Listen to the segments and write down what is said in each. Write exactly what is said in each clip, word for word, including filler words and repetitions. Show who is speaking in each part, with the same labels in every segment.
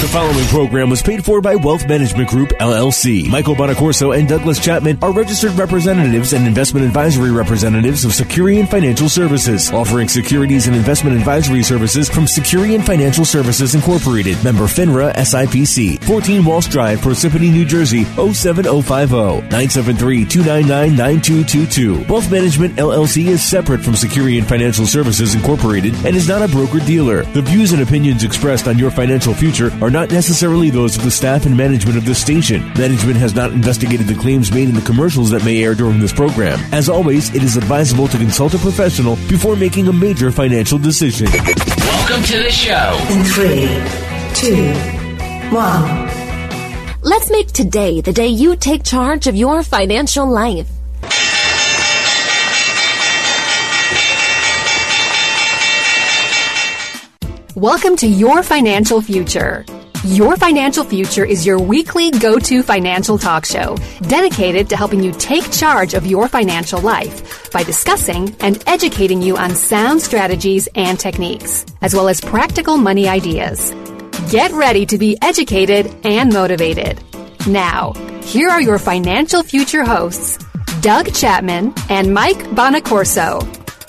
Speaker 1: The following program was paid for by Wealth Management Group, L L C. Michael Bonacorso and Douglas Chapman are registered representatives and investment advisory representatives of Securian Financial Services, offering securities and investment advisory services from Securian Financial Services Incorporated, member FINRA S I P C, fourteen Walsh Drive, Parsippany, New Jersey, oh seven oh five oh, nine seven three, two nine nine, nine two two two. Wealth Management L L C is separate from Securian Financial Services Incorporated and is not a broker-dealer. The views and opinions expressed on Your Financial Future are not necessarily those of the staff and management of this station. Management has not investigated the claims made in the commercials that may air during this program. As always, it is advisable to consult a professional before making a major financial decision.
Speaker 2: Welcome to the show.
Speaker 3: In three, two, one.
Speaker 4: Let's make today the day you take charge of your financial life.
Speaker 5: Welcome to Your Financial Future. Your Financial Future is your weekly go-to financial talk show dedicated to helping you take charge of your financial life by discussing and educating you on sound strategies and techniques, as well as practical money ideas. Get ready to be educated and motivated. Now, here are your Financial Future hosts, Doug Chapman and Mike Bonacorso.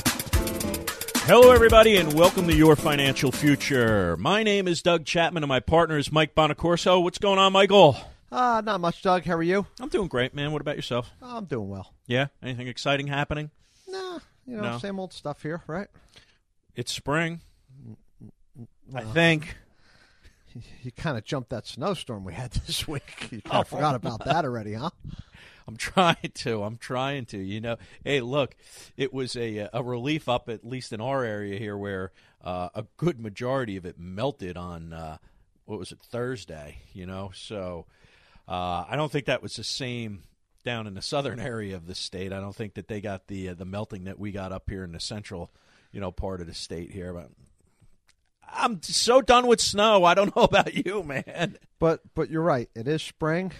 Speaker 6: Hello, everybody, and welcome to Your Financial Future. My name is Doug Chapman, and my partner is Mike Bonacorso. What's going on, Michael?
Speaker 7: Uh, not much, Doug. How are you?
Speaker 6: I'm doing great, man. What about yourself?
Speaker 7: Oh, I'm doing well.
Speaker 6: Yeah? Anything exciting happening?
Speaker 7: Nah, you know,
Speaker 6: No.
Speaker 7: same old stuff here, right?
Speaker 6: It's spring,
Speaker 7: Well,
Speaker 6: I think.
Speaker 7: You, you kind of jumped that snowstorm we had this week. You kind
Speaker 6: Oh.
Speaker 7: of forgot about that already, huh?
Speaker 6: I'm trying to. I'm trying to. You know, hey, look, it was a a relief up, at least in our area here, where uh, a good majority of it melted on, uh, what was it, Thursday, you know? So uh, I don't think that was the same down in the southern area of the state. I don't think that they got the uh, the melting that we got up here in the central, you know, part of the state here. But I'm so done with snow. I don't know about you, man.
Speaker 7: But but you're right. It is spring.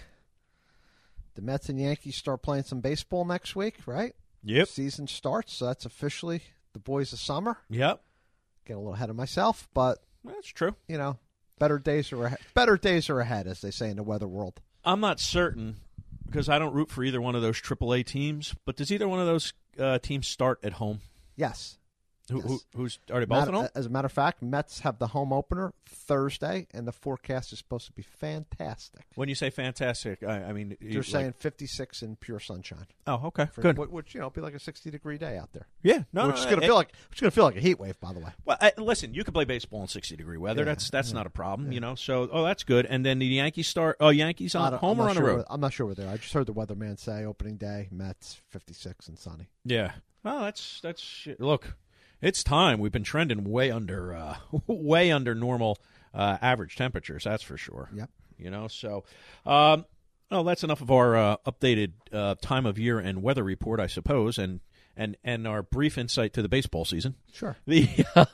Speaker 7: The Mets and Yankees start playing some baseball next week, right?
Speaker 6: Yep.
Speaker 7: Season starts, so that's officially the boys of summer.
Speaker 6: Yep.
Speaker 7: Get a little ahead of myself, but
Speaker 6: That's true.
Speaker 7: you know, better days are ahead. Better days are ahead, as they say in the weather world.
Speaker 6: I'm not certain because I don't root for either one of those triple A teams, but does either one of those uh, teams start at home?
Speaker 7: Yes.
Speaker 6: Who,
Speaker 7: Yes.
Speaker 6: who, who's are they both
Speaker 7: Matter-
Speaker 6: at home?
Speaker 7: As a matter of fact, Mets have the home opener Thursday, and the forecast is supposed to be fantastic.
Speaker 6: When you say fantastic, I, I mean
Speaker 7: They're
Speaker 6: you-
Speaker 7: saying
Speaker 6: like-
Speaker 7: fifty-six in pure sunshine.
Speaker 6: oh, okay,
Speaker 7: For-
Speaker 6: good.
Speaker 7: wh- Which you know, be like a sixty degree day out there.
Speaker 6: Yeah, no,
Speaker 7: which
Speaker 6: no,
Speaker 7: is going to
Speaker 6: it-
Speaker 7: feel like which is going to feel like a heat wave, by the way.
Speaker 6: Well, I, listen, you can play baseball in sixty degree weather.
Speaker 7: Yeah,
Speaker 6: that's that's
Speaker 7: yeah,
Speaker 6: not a problem,
Speaker 7: yeah.
Speaker 6: you know. So, oh, that's good. And then the Yankees start. Oh, Yankees
Speaker 7: I
Speaker 6: on
Speaker 7: don't-
Speaker 6: home
Speaker 7: I'm
Speaker 6: or
Speaker 7: not
Speaker 6: on
Speaker 7: sure
Speaker 6: the road?
Speaker 7: where- I'm not sure where they are. I just heard the weatherman say opening day Mets fifty-six and sunny.
Speaker 6: Yeah. Well, that's that's shit. Look. It's time. We've been trending way under, uh, way under normal uh, average temperatures. That's for sure.
Speaker 7: Yep.
Speaker 6: You know, so, um, well, that's enough of our uh, updated uh, time of year and weather report, I suppose, and and and our brief insight to the baseball season.
Speaker 7: Sure.
Speaker 6: The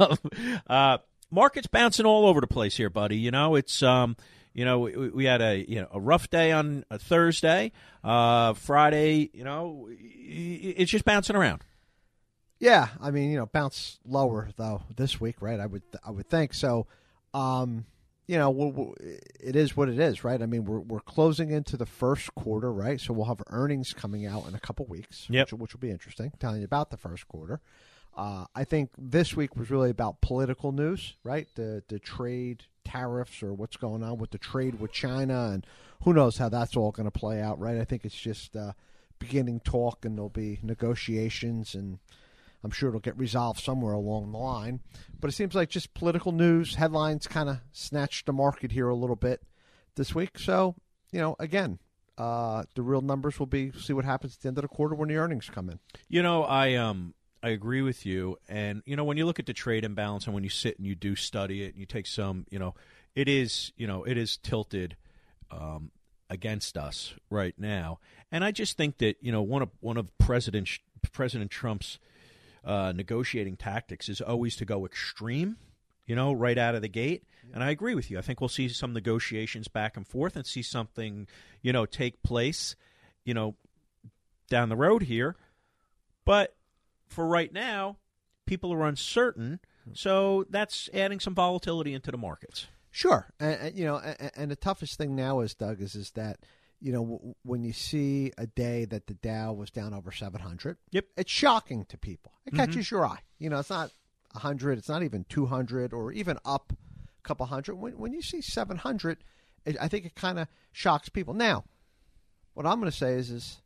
Speaker 6: uh, market's bouncing all over the place here, buddy. You know, it's um, you know, we, we had a you know a rough day on a Thursday, uh, Friday. You know, it's just bouncing around.
Speaker 7: Yeah, I mean, you know, bounce lower though this week, right? I would, I would think so. Um, you know, we'll, we'll, it is what it is, right? I mean, we're we're closing into the first quarter, right? So we'll have earnings coming out in a couple weeks,
Speaker 6: Yep.
Speaker 7: which, which will be interesting. Telling you about the first quarter. Uh, I think this week was really about political news, right? The the trade tariffs or what's going on with the trade with China, and who knows how that's all going to play out, right? I think it's just uh, beginning talk, and there'll be negotiations, and I'm sure it'll get resolved somewhere along the line. But it seems like just political news, headlines kind of snatched the market here a little bit this week. So, you know, again, uh, the real numbers will be, see what happens at the end of the quarter when the earnings come in.
Speaker 6: You know, I um I agree with you. And, you know, when you look at the trade imbalance and when you sit and you do study it and you take some, you know, it is, you know, it is tilted um, against us right now. And I just think that, you know, one of one of President President Trump's Uh, negotiating tactics is always to go extreme, you know, right out of the gate. And I agree with you. I think we'll see some negotiations back and forth and see something, you know, take place, you know, down the road here. But for right now, people are uncertain, so that's adding some volatility into the markets.
Speaker 7: Sure, and, and you know, and, and the toughest thing now is, Doug, is is that you know w- when you see a day that the Dow was down over seven hundred,
Speaker 6: yep,
Speaker 7: it's shocking to people. It
Speaker 6: mm-hmm.
Speaker 7: catches your eye. You know, it's not one hundred, it's not even two hundred, or even up a couple hundred. When when you see seven hundred, it, I think it kind of shocks people. Now, what I'm going to say is, is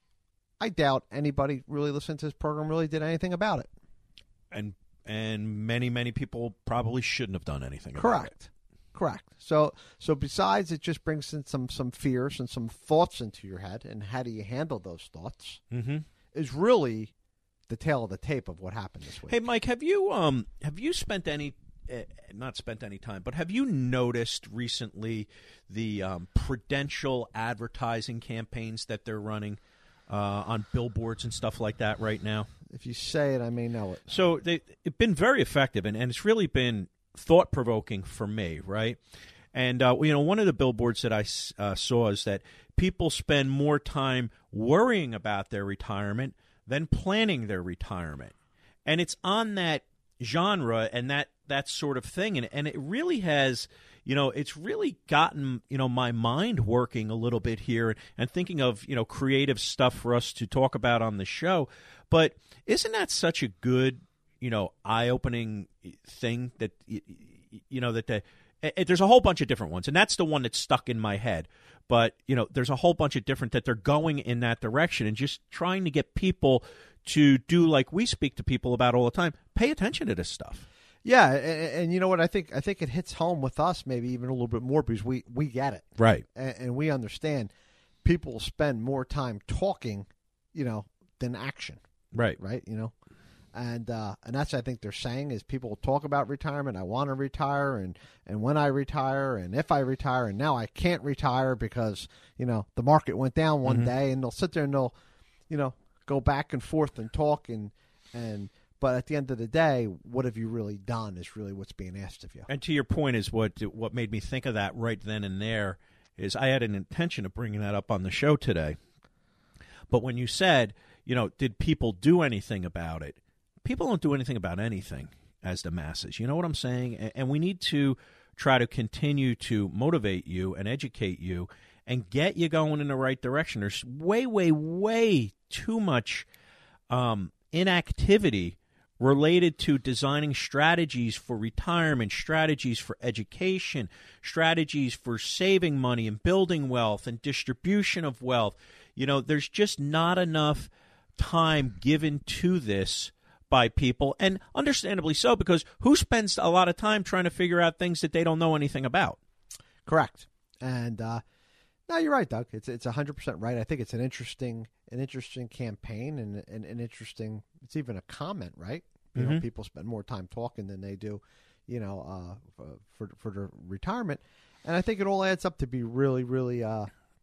Speaker 7: I doubt anybody really listening to this program really did anything about it.
Speaker 6: And and many, many people probably shouldn't have done anything about
Speaker 7: Correct.
Speaker 6: it.
Speaker 7: Correct. So so besides it just brings in some, some fears and some thoughts into your head, and how do you handle those thoughts,
Speaker 6: mm-hmm.
Speaker 7: is really the tail of the tape of what happened this week.
Speaker 6: Hey, Mike, have you um have you spent any uh, not spent any time, but have you noticed recently the um, Prudential advertising campaigns that they're running uh, on billboards and stuff like that right now?
Speaker 7: If you say it, I may know it.
Speaker 6: So they, it's been very effective, and, and it's really been thought-provoking for me, right? And, uh, you know, one of the billboards that I uh, saw is that people spend more time worrying about their retirement than planning their retirement. And it's on that genre and that, that sort of thing. And, and it really has, you know, it's really gotten, you know, my mind working a little bit here and thinking of, you know, creative stuff for us to talk about on the show. But isn't that such a good, you know, eye-opening thing that, you know, that the, there's a whole bunch of different ones, and that's the one that's stuck in my head. But, you know, there's a whole bunch of different that they're going in that direction and just trying to get people to do like we speak to people about all the time, pay attention to this stuff.
Speaker 7: Yeah, and, and you know what? I think I think it hits home with us maybe even a little bit more because we, we get it.
Speaker 6: Right.
Speaker 7: And, and we understand people spend more time talking, you know, than action.
Speaker 6: Right.
Speaker 7: Right, you know. And uh, and that's what I think they're saying is people talk about retirement. I want to retire, and, and when I retire, and if I retire, and now I can't retire because, you know, the market went down one mm-hmm. day, and they'll sit there and they'll, you know, go back and forth and talk, and and but at the end of the day, what have you really done is really what's being asked of you.
Speaker 6: And to your point is what what made me think of that right then and there is I had an intention of bringing that up on the show today. But when you said, you know, did people do anything about it? People don't do anything about anything as the masses. You know what I'm saying? And we need to try to continue to motivate you and educate you and get you going in the right direction. There's way, way, way too much um, inactivity related to designing strategies for retirement, strategies for education, strategies for saving money and building wealth and distribution of wealth. You know, there's just not enough time given to this by people, and understandably so, because who spends a lot of time trying to figure out things that they don't know anything about?
Speaker 7: Correct. And uh, no, you're right, Doug. It's it's one hundred percent right. I think it's an interesting an interesting campaign and an, an interesting. It's even a comment, right? You mm-hmm. know, people spend more time talking than they do, you know, uh, for for their retirement, and I think it all adds up to be really, really. Uh,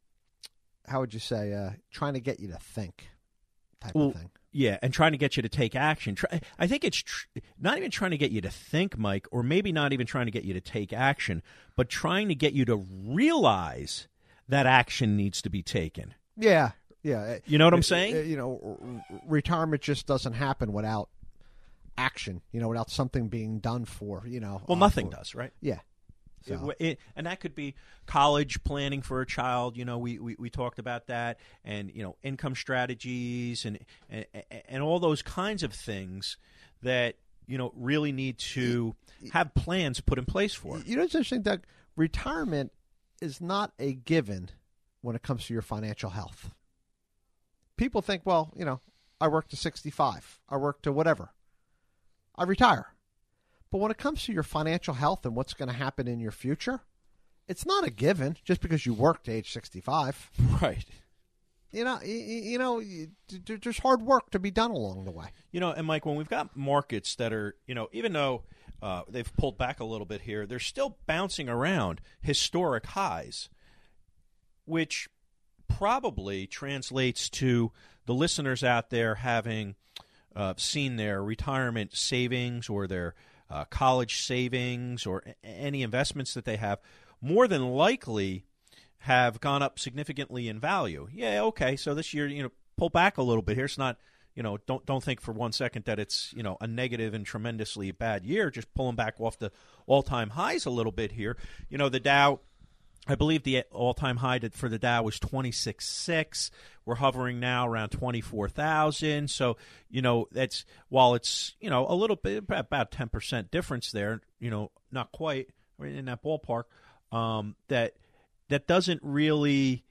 Speaker 7: how would you say? Uh, trying to get you to think, type
Speaker 6: well,
Speaker 7: of thing.
Speaker 6: Yeah, and trying to get you to take action. I think it's tr- not even trying to get you to think, Mike, or maybe not even trying to get you to take action, but trying to get you to realize that action needs to be taken.
Speaker 7: Yeah, yeah.
Speaker 6: You know what I'm saying?
Speaker 7: You know, retirement just doesn't happen without action, you know, without something being done for, you know.
Speaker 6: Well,
Speaker 7: uh,
Speaker 6: nothing
Speaker 7: for,
Speaker 6: does, right?
Speaker 7: Yeah.
Speaker 6: So. It, it, and that could be college planning for a child. You know, we, we, we talked about that, and you know, income strategies and, and and all those kinds of things that you know really need to have plans put in place for.
Speaker 7: You know, it's interesting, Doug. Retirement is not a given when it comes to your financial health. People think, well, you know, I work to sixty-five, I work to whatever, I retire. But when it comes to your financial health and what's going to happen in your future, it's not a given just because you work to age sixty-five.
Speaker 6: Right.
Speaker 7: You know, you, you know, there's hard work to be done along the way.
Speaker 6: You know, and Mike, when we've got markets that are, you know, even though uh, they've pulled back a little bit here, they're still bouncing around historic highs, which probably translates to the listeners out there having uh, seen their retirement savings or their Uh, college savings or a- any investments that they have more than likely have gone up significantly in value. Yeah, okay, so this year, you know, pull back a little bit here. It's not, you know, don't don't think for one second that it's, you know, a negative and tremendously bad year. Just pulling back off the all-time highs a little bit here. You know, the Dow, I believe the all-time high for the Dow was twenty-six six. We're hovering now around twenty-four thousand. So, you know, that's, while it's, you know, a little bit, about ten percent difference there, you know, not quite in that ballpark, um, that that doesn't really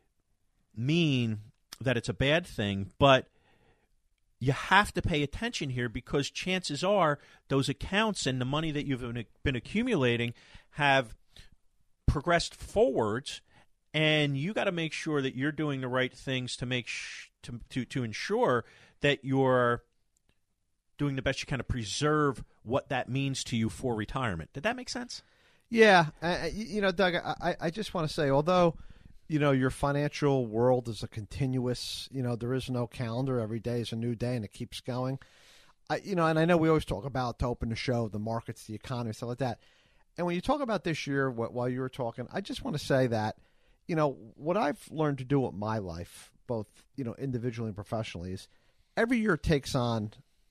Speaker 6: mean that it's a bad thing, but you have to pay attention here, because chances are those accounts and the money that you've been accumulating have progressed forwards, and you got to make sure that you're doing the right things to make sh- to, to to ensure that you're doing the best you can to preserve what that means to you for retirement. Did that make sense?
Speaker 7: Yeah, uh, you know, Doug, I, I just want to say, although, you know, your financial world is a continuous, you know, there is no calendar. Every day is a new day, and it keeps going. I, you know, and I know we always talk about, to open the show, the markets, the economy, stuff like that. And when you talk about this year, what, while you were talking, I just want to say that, you know, what I've learned to do with my life, both, you know, individually and professionally, is every year takes on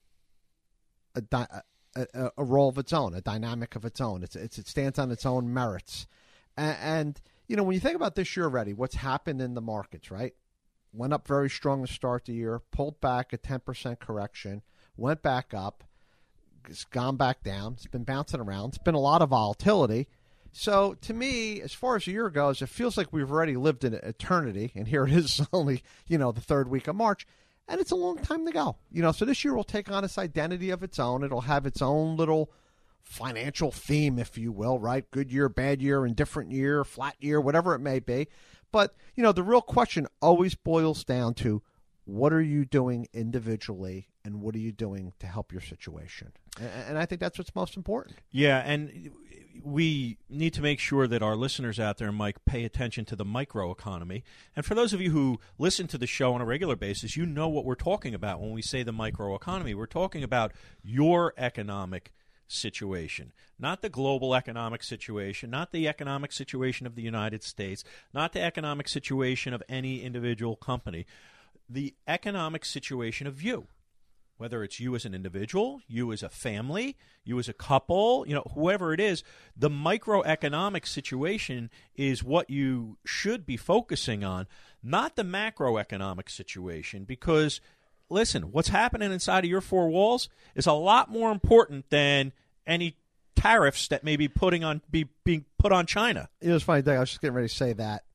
Speaker 7: a, di- a, a role of its own, a dynamic of its own. It's, it's it stands on its own merits. And, and, you know, when you think about this year already, what's happened in the markets, right? Went up very strong to start the year, pulled back a ten percent correction, went back up, it's gone back down. It's been bouncing around. It's been a lot of volatility. So to me, as far as a year goes, it feels like we've already lived in eternity. And here it is, only, you know, the third week of March. And it's a long time to go. You know, so this year will take on its identity of its own. It'll have its own little financial theme, if you will, right? Good year, bad year, indifferent year, flat year, whatever it may be. But, you know, the real question always boils down to, what are you doing individually, and what are you doing to help your situation? And, and I think that's what's most important.
Speaker 6: Yeah, and we need to make sure that our listeners out there, Mike, pay attention to the microeconomy. And for those of you who listen to the show on a regular basis, you know what we're talking about when we say the microeconomy. We're talking about your economic situation, not the global economic situation, not the economic situation of the United States, not the economic situation of any individual company. The economic situation of you, whether it's you as an individual, you as a family, you as a couple, you know, whoever it is, the microeconomic situation is what you should be focusing on, not the macroeconomic situation, because, listen, what's happening inside of your four walls is a lot more important than any tariffs that may be putting on be being put on China.
Speaker 7: You know, it's funny, Doug, I was just getting ready to say that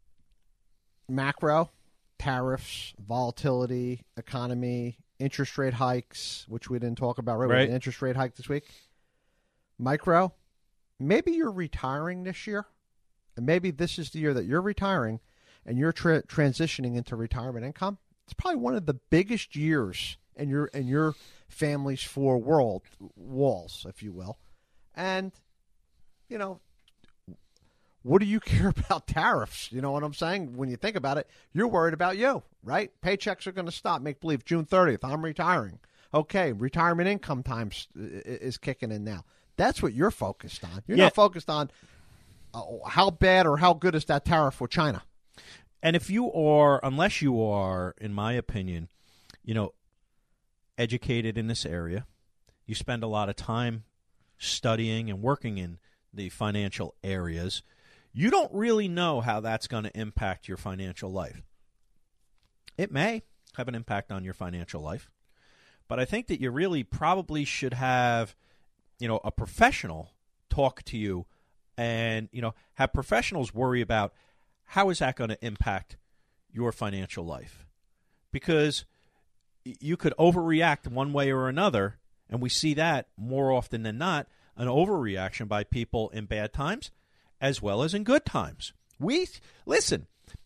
Speaker 7: macro, tariffs, volatility, economy, interest rate hikes, which we didn't talk about, right?
Speaker 6: Right.
Speaker 7: We had an interest rate hike this week. Micro, maybe you're retiring this year, and maybe this is the year that you're retiring and you're tra- transitioning into retirement income. It's probably one of the biggest years in your in your family's four world walls, if you will. And, you know, what do you care about tariffs? You know what I'm saying? When you think about it, you're worried about you, right? Paychecks are going to stop. Make believe June thirtieth, I'm retiring. Okay, retirement income time is kicking in now. That's what you're focused on. You're
Speaker 6: yeah.
Speaker 7: not focused on uh, how bad or how good is that tariff with China.
Speaker 6: And if you are, unless you are, in my opinion, you know, educated in this area, you spend a lot of time studying and working in the financial areas, you don't really know how that's going to impact your financial life. It may have an impact on your financial life, but I think that you really probably should have, you know, a professional talk to you and, you know, have professionals worry about how is that going to impact your financial life. Because you could overreact one way or another, and we see that more often than not, an overreaction by people in bad times as well as in good times. We, listen,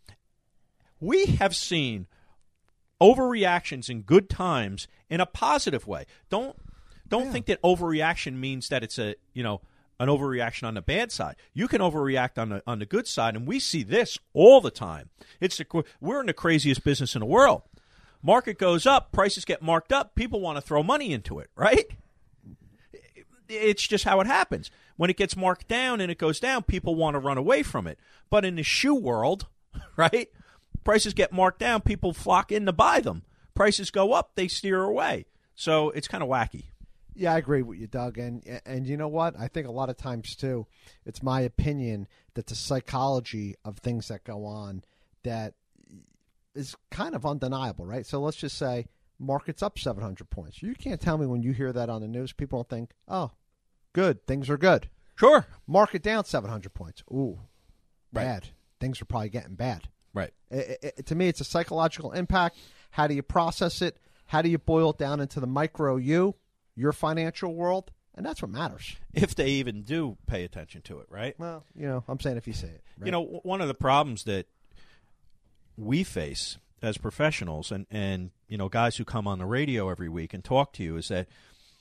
Speaker 6: we have seen overreactions in good times in a positive way. Don't don't
Speaker 7: yeah. think
Speaker 6: that overreaction means that it's a, you know, an overreaction on the bad side. You can overreact on the on the good side, and we see this all the time. It's the, we're in the craziest business in the world. Market goes up, prices get marked up, people want to throw money into it, right? It's just how it happens. When it gets marked down and it goes down, people want to run away from it. But in the shoe world, right, prices get marked down, people flock in to buy them. Prices go up, they steer away. So it's kind of wacky.
Speaker 7: Yeah, I agree with you, Doug. And and you know what? I think a lot of times, too, it's my opinion that the psychology of things that go on that is kind of undeniable, right? So let's just say market's up seven hundred points. You can't tell me when you hear that on the news, people don't think, oh, good, things are good.
Speaker 6: Sure.
Speaker 7: Market down seven hundred points. Ooh,
Speaker 6: Right.
Speaker 7: bad. Things are probably getting bad.
Speaker 6: Right.
Speaker 7: It, it, to me, it's a psychological impact. How do you process it? How do you boil it down into the micro you, your financial world? And that's what matters.
Speaker 6: If they even do pay attention to it, right?
Speaker 7: Well, you know, I'm saying if you say it. Right?
Speaker 6: You know, w- one of the problems that we face as professionals and, and, you know, guys who come on the radio every week and talk to you is that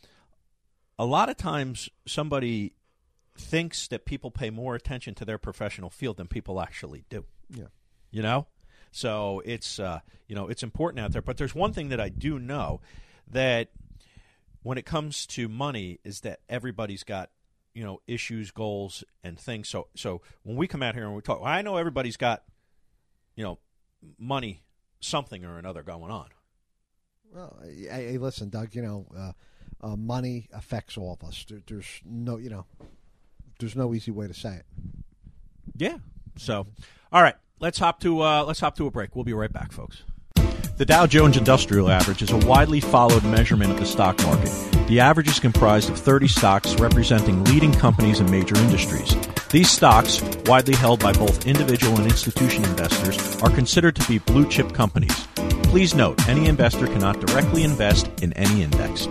Speaker 6: a lot of times somebody thinks that people pay more attention to their professional field than people actually do.
Speaker 7: Yeah.
Speaker 6: You know? So it's, uh, you know, it's important out there. But there's one thing that I do know, that when it comes to money is that everybody's got, you know, issues, goals, and things. So so when we come out here and we talk, well, I know everybody's got, you know, money, something or another going on.
Speaker 7: Well, hey, hey, listen, Doug, you know, uh, uh, money affects all of us. There, there's no, you know, there's no easy way to say it.
Speaker 6: Yeah. So, all right, let's hop to uh, let's hop to a break. We'll be right back, folks. The Dow Jones Industrial Average is a widely followed measurement of the stock market. The average is comprised of thirty stocks representing leading companies in major industries. These stocks, widely held by both individual and institution investors, are considered to be blue-chip companies. Please note, any investor cannot directly invest in any index.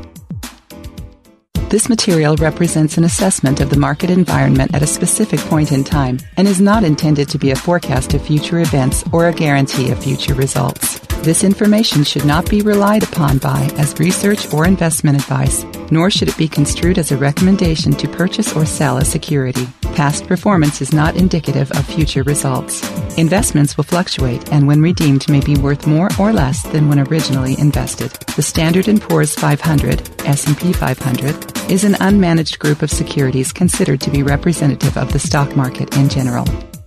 Speaker 8: This material represents an assessment of the market environment at a specific point in time and is not intended to be a forecast of future events or a guarantee of future results. This information should not be relied upon by as research or investment advice, nor should it be construed as a recommendation to purchase or sell a security. Past performance is not indicative of future results. Investments will fluctuate and when redeemed may be worth more or less than when originally invested. The Standard and Poor's five hundred, S and P five hundred, is an unmanaged group of securities considered to be representative of the stock market in general.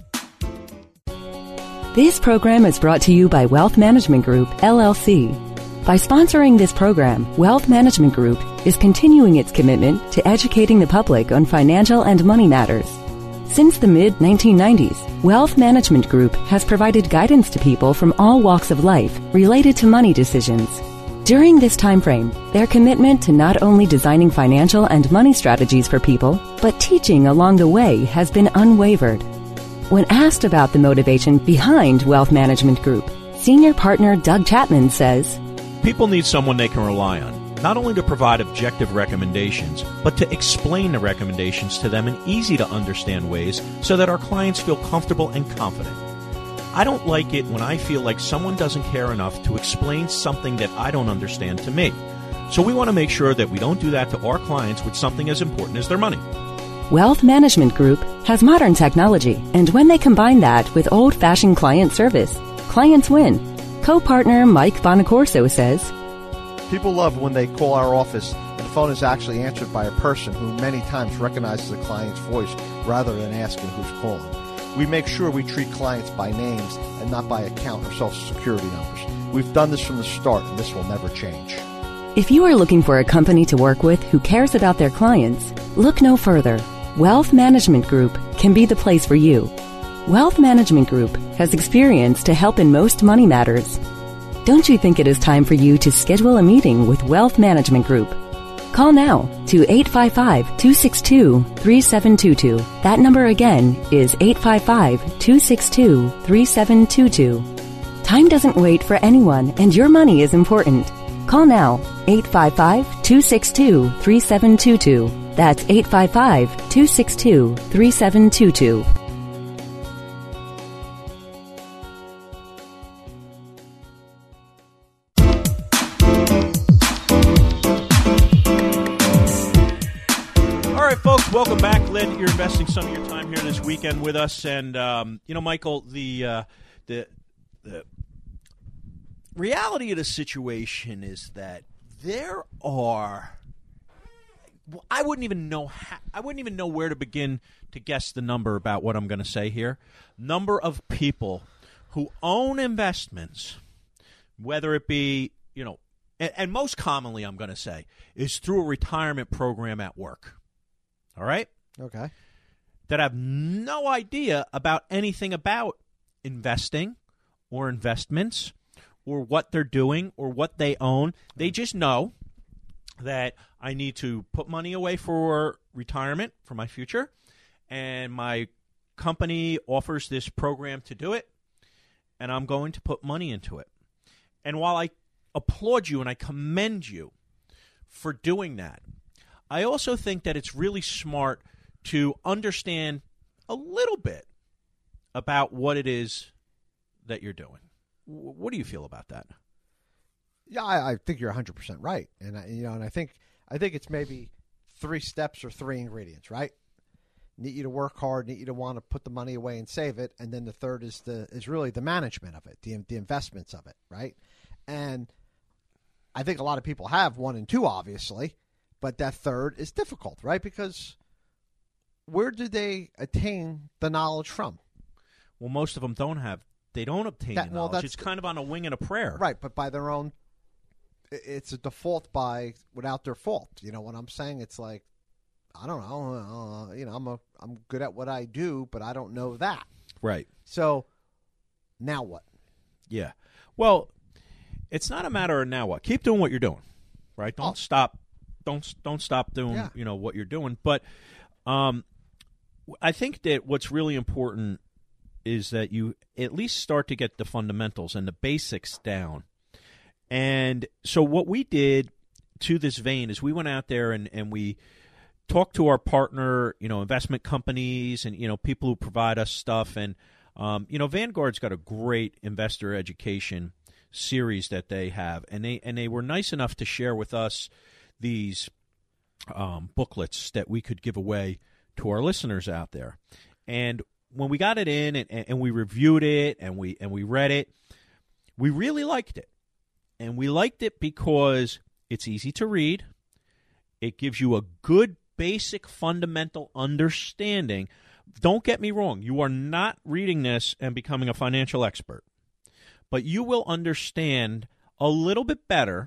Speaker 9: This program is brought to you by Wealth Management Group, L L C. By sponsoring this program, Wealth Management Group is continuing its commitment to educating the public on financial and money matters. Since the mid nineteen nineties, Wealth Management Group has provided guidance to people from all walks of life related to money decisions. During this time frame, their commitment to not only designing financial and money strategies for people, but teaching along the way has been unwavered. When asked about the motivation behind Wealth Management Group, Senior Partner Doug Chapman says,
Speaker 6: People need someone they can rely on, not only to provide objective recommendations, but to explain the recommendations to them in easy-to-understand ways so that our clients feel comfortable and confident. I don't like it when I feel like someone doesn't care enough to explain something that I don't understand to me. So we want to make sure that we don't do that to our clients with something as important as their money.
Speaker 9: Wealth Management Group has modern technology, and when they combine that with old-fashioned client service, clients win. Co-partner Mike Bonacorso says,
Speaker 7: People love when they call our office and the phone is actually answered by a person who many times recognizes the client's voice rather than asking who's calling. We make sure we treat clients by names and not by account or social security numbers. We've done this from the start, and this will never change.
Speaker 9: If you are looking for a company to work with who cares about their clients, look no further. Wealth Management Group can be the place for you. Wealth Management Group has experience to help in most money matters. Don't you think it is time for you to schedule a meeting with Wealth Management Group? Call now to eight five five, two six two, three seven two two. That number again is eight five five, two six two, three seven two two. Time doesn't wait for anyone, and your money is important. Call now, eight five five, two six two, three seven two two. That's eight five five, two six two, three seven two two.
Speaker 6: All right, folks, welcome back. Glad that you're investing some of your time here this weekend with us. And, um, you know, Michael, the, uh, the, the reality of the situation is that there are... I wouldn't even know how, I wouldn't even know where to begin to guess the number about what I'm going to say here. Number of people who own investments, whether it be you know, and, and most commonly, I'm going to say, is through a retirement program at work. All right?
Speaker 7: Okay.
Speaker 6: That have no idea about anything about investing or investments or what they're doing or what they own. They just know that I need to put money away for retirement, for my future, and my company offers this program to do it, and I'm going to put money into it. And while I applaud you and I commend you for doing that, I also think that it's really smart to understand a little bit about what it is that you're doing. What do you feel about that?
Speaker 7: Yeah, I, I think you're one hundred percent right, and I, you know, and I think I think it's maybe three steps or three ingredients, right? Need you to work hard, need you to want to put the money away and save it, and then the third is the is really the management of it, the the investments of it, right? And I think a lot of people have one and two, obviously, but that third is difficult, right? Because where do they attain the knowledge from?
Speaker 6: Well, most of them don't have. They don't obtain
Speaker 7: that,
Speaker 6: the
Speaker 7: well,
Speaker 6: knowledge. It's kind of on a wing and a prayer.
Speaker 7: Right, but by their own, it's a default by without their fault. You know what I'm saying? It's like, I don't know. Uh, you know, I'm a I'm good at what I do, but I don't know that.
Speaker 6: Right.
Speaker 7: So now what?
Speaker 6: Yeah. Well, it's not a matter of now what. Keep doing what you're doing. Right. Don't
Speaker 7: Oh.
Speaker 6: stop. Don't don't stop doing
Speaker 7: Yeah.
Speaker 6: you know what you're doing. But um, I think that what's really important is that you at least start to get the fundamentals and the basics down. And so what we did to this vein is we went out there and, and we talked to our partner, you know, investment companies and, you know, people who provide us stuff. And, um, you know, Vanguard's got a great investor education series that they have. And they, and they were nice enough to share with us these um, booklets that we could give away to our listeners out there. And when we got it in and, and we reviewed it and we and we read it, we really liked it. And we liked it because it's easy to read. It gives you a good basic fundamental understanding. Don't get me wrong. You are not reading this and becoming a financial expert. But you will understand a little bit better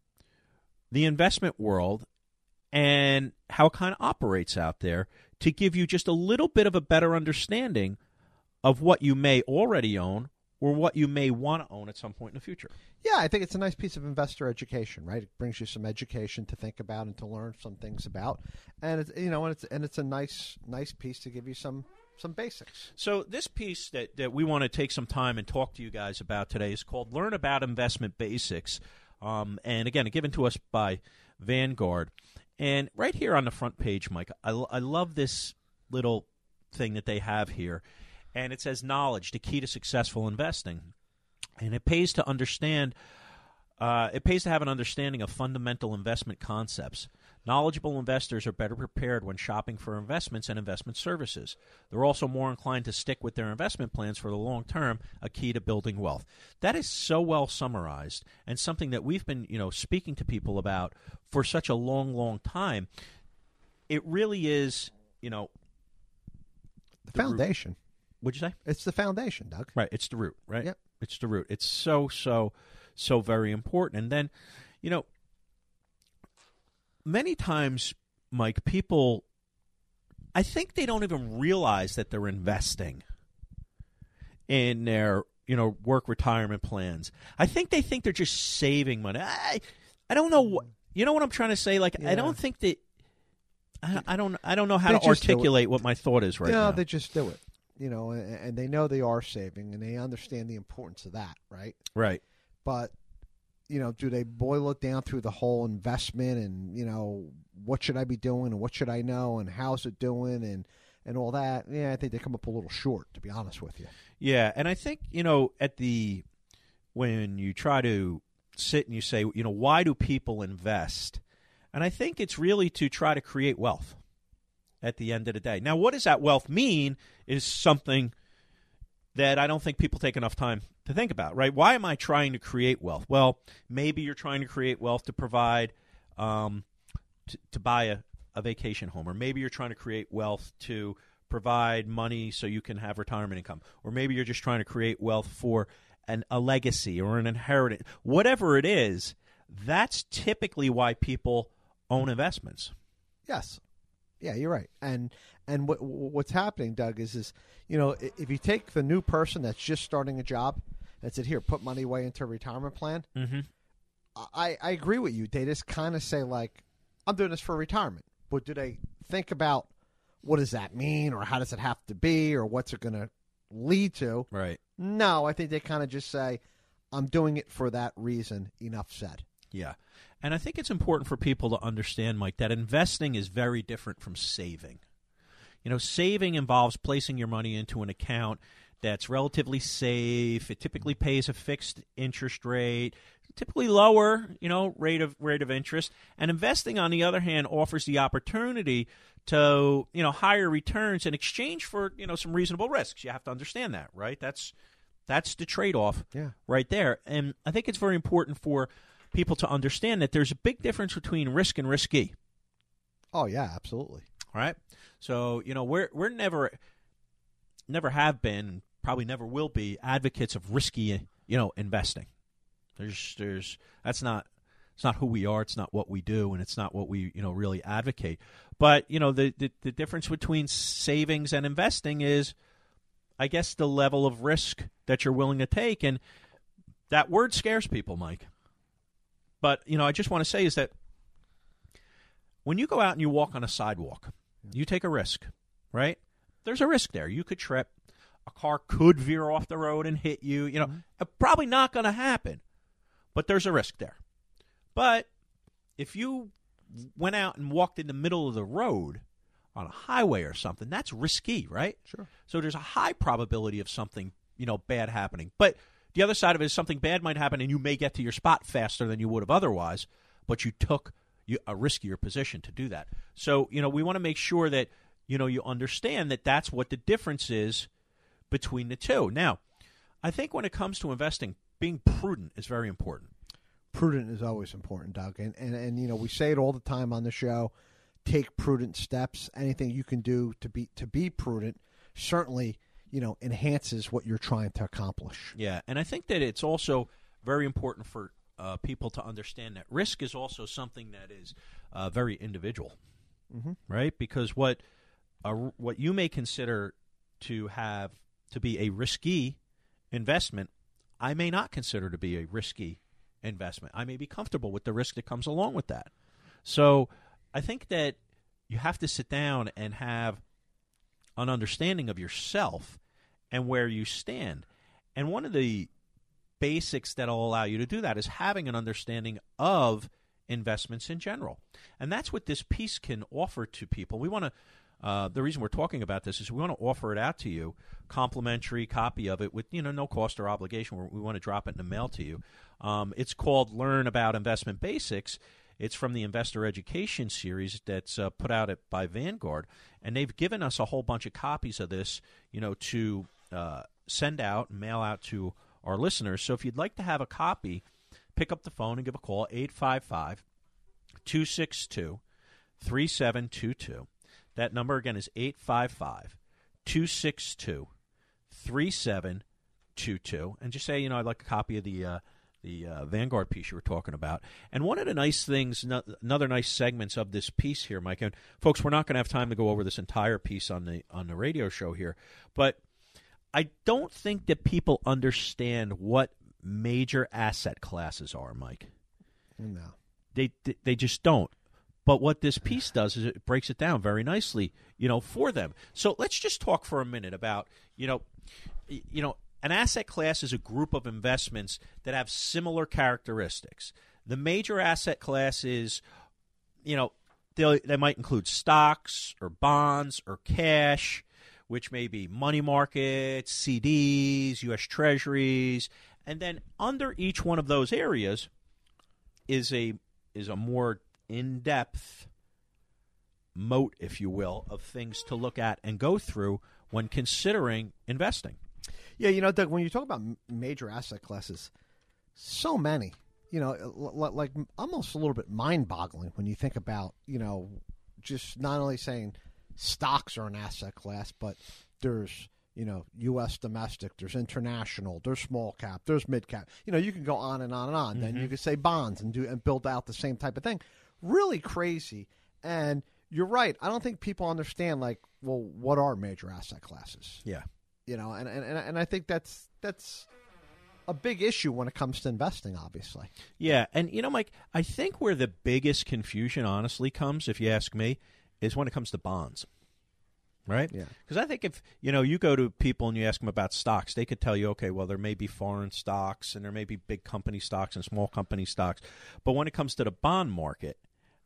Speaker 6: the investment world and how it kind of operates out there to give you just a little bit of a better understanding of what you may already own or what you may want to own at some point in the future.
Speaker 7: Yeah, I think it's a nice piece of investor education, right? It brings you some education to think about and to learn some things about, and it's you know, and it's and it's a nice nice piece to give you some some basics.
Speaker 6: So this piece that, that we want to take some time and talk to you guys about today is called "Learn About Investment Basics," um, and again, given to us by Vanguard. And right here on the front page, Mike, I, I love this little thing that they have here. And it says knowledge, the key to successful investing. And it pays to understand, uh, it pays to have an understanding of fundamental investment concepts. Knowledgeable investors are better prepared when shopping for investments and investment services. They're also more inclined to stick with their investment plans for the long term, a key to building wealth. That is so well summarized and something that we've been, you know, speaking to people about for such a long, long time. It really is, you know,
Speaker 7: the, the foundation.
Speaker 6: Root. What'd you say?
Speaker 7: It's the foundation, Doug.
Speaker 6: Right. It's the root, right?
Speaker 7: Yep.
Speaker 6: It's the root. It's so, so, so very important. And then, you know, many times, Mike, people, I think they don't even realize that they're investing in their, you know, work retirement plans. I think they think they're just saving money. I, I don't know what, you know what I'm trying to say? Like, yeah. I don't think that, I, I don't, I don't know how
Speaker 7: they
Speaker 6: to articulate what my thought is right
Speaker 7: no,
Speaker 6: now.
Speaker 7: They just do it, you know, and, and they know they are saving and they understand the importance of that, right?
Speaker 6: Right.
Speaker 7: But, you know, do they boil it down through the whole investment and, you know, what should I be doing and what should I know and how's it doing and, and all that? Yeah, I think they come up a little short, to be honest with you.
Speaker 6: Yeah, and I think, you know, at the, when you try to sit and you say, you know, why do people invest? And I think it's really to try to create wealth at the end of the day. Now, what does that wealth mean is something that I don't think people take enough time to think about, right? Why am I trying to create wealth? Well, maybe you're trying to create wealth to provide, um, to, to buy a, a vacation home, or maybe you're trying to create wealth to provide money so you can have retirement income, or maybe you're just trying to create wealth for an, a legacy or an inheritance, whatever it is, that's typically why people own investments.
Speaker 7: Yes. Yeah, you're right. And and what what's happening, Doug, is is you know, if you take the new person that's just starting a job and said, here, put money away into a retirement plan,
Speaker 6: mm-hmm.
Speaker 7: I, I agree with you. They just kind of say, like, I'm doing this for retirement. But do they think about what does that mean, or how does it have to be, or what's it going to lead to?
Speaker 6: Right.
Speaker 7: No, I think they kind of just say, I'm doing it for that reason. Enough said.
Speaker 6: Yeah. And I think it's important for people to understand, Mike, that investing is very different from saving. You know, saving involves placing your money into an account that's relatively safe. It typically pays a fixed interest rate, typically lower, you know, rate of rate of interest. And investing, on the other hand, offers the opportunity to, you know, higher returns in exchange for, you know, some reasonable risks. You have to understand that, right? That's that's the trade-off
Speaker 7: yeah.
Speaker 6: right there. And I think it's very important for people to understand that there's a big difference between risk and risky.
Speaker 7: Oh, yeah, absolutely.
Speaker 6: All right? So, you know, we're we're never never have been, probably never will be, advocates of risky, you know, investing. There's there's that's not it's not who we are, it's not what we do, and it's not what we, you know, really advocate. But, you know, the the, the difference between savings and investing is, I guess, the level of risk that you're willing to take, and that word scares people, Mike. But, you know, I just want to say is that when you go out and you walk on a sidewalk, you take a risk, right? There's a risk there. You could trip. A car could veer off the road and hit you. You know, mm-hmm. probably not going to happen, but there's a risk there. But if you went out and walked in the middle of the road on a highway or something, that's risky, right?
Speaker 7: Sure.
Speaker 6: So there's a high probability of something, you know, bad happening. But the other side of it is something bad might happen, and you may get to your spot faster than you would have otherwise, but you took you, a riskier position to do that. So, you know, we want to make sure that, you know, you understand that that's what the difference is between the two. Now, I think when it comes to investing, being prudent is very important.
Speaker 7: Prudent is always important, Doug. And, and, and you know, we say it all the time on the show, take prudent steps. Anything you can do to be to be prudent certainly, you know, enhances what you're trying to accomplish.
Speaker 6: Yeah, and I think that it's also very important for uh, people to understand that risk is also something that is uh, very individual,
Speaker 7: mm-hmm.
Speaker 6: right? Because what uh, what you may consider to have to be a risky investment, I may not consider to be a risky investment. I may be comfortable with the risk that comes along with that. So I think that you have to sit down and have an understanding of yourself and where you stand. And one of the basics that will allow you to do that is having an understanding of investments in general. And that's what this piece can offer to people. We want to Uh, the reason we're talking about this is we want to offer it out to you, complimentary copy of it with, you know, no cost or obligation. We want to drop it in the mail to you. Um, it's called Learn About Investment Basics. It's from the Investor Education Series that's uh, put out at, by Vanguard, and they've given us a whole bunch of copies of this, you know, to uh, send out and mail out to our listeners. So if you'd like to have a copy, pick up the phone and give a call, eight five five, two six two, three seven two two. That number again is eight five five, two six two, three seven two two. And just say, you know, I'd like a copy of the uh, the uh, Vanguard piece you were talking about. And one of the nice things, no, another nice segments of this piece here, Mike, and folks, we're not going to have time to go over this entire piece on the on the radio show here, but I don't think that people understand what major asset classes are, Mike.
Speaker 7: No.
Speaker 6: They they just don't. But what this piece does is it breaks it down very nicely, you know, for them. So let's just talk for a minute about, you know, you know, an asset class is a group of investments that have similar characteristics. The major asset classes, you know, they they might include stocks or bonds or cash, which may be money markets, C Ds, U S Treasuries, and then under each one of those areas is a is a more in-depth moat, if you will, of things to look at and go through when considering investing.
Speaker 7: Yeah, you know, Doug, when you talk about major asset classes, so many, you know, like almost a little bit mind-boggling when you think about, you know, just not only saying stocks are an asset class, but there's you know, U S domestic, there's international, there's small cap, there's mid cap. You know, you can go on and on and on. Mm-hmm. Then you could say bonds and do and build out the same type of thing. Really crazy. And you're right. I don't think people understand, like, well, what are major asset classes?
Speaker 6: Yeah.
Speaker 7: You know, and, and, and I think that's that's a big issue when it comes to investing, obviously.
Speaker 6: Yeah. And, you know, Mike, I think where the biggest confusion honestly comes, if you ask me, is when it comes to bonds. Right?
Speaker 7: Yeah.
Speaker 6: Because I think if, you know, you go to people and you ask them about stocks, they could tell you, okay, well, there may be foreign stocks and there may be big company stocks and small company stocks. But when it comes to the bond market,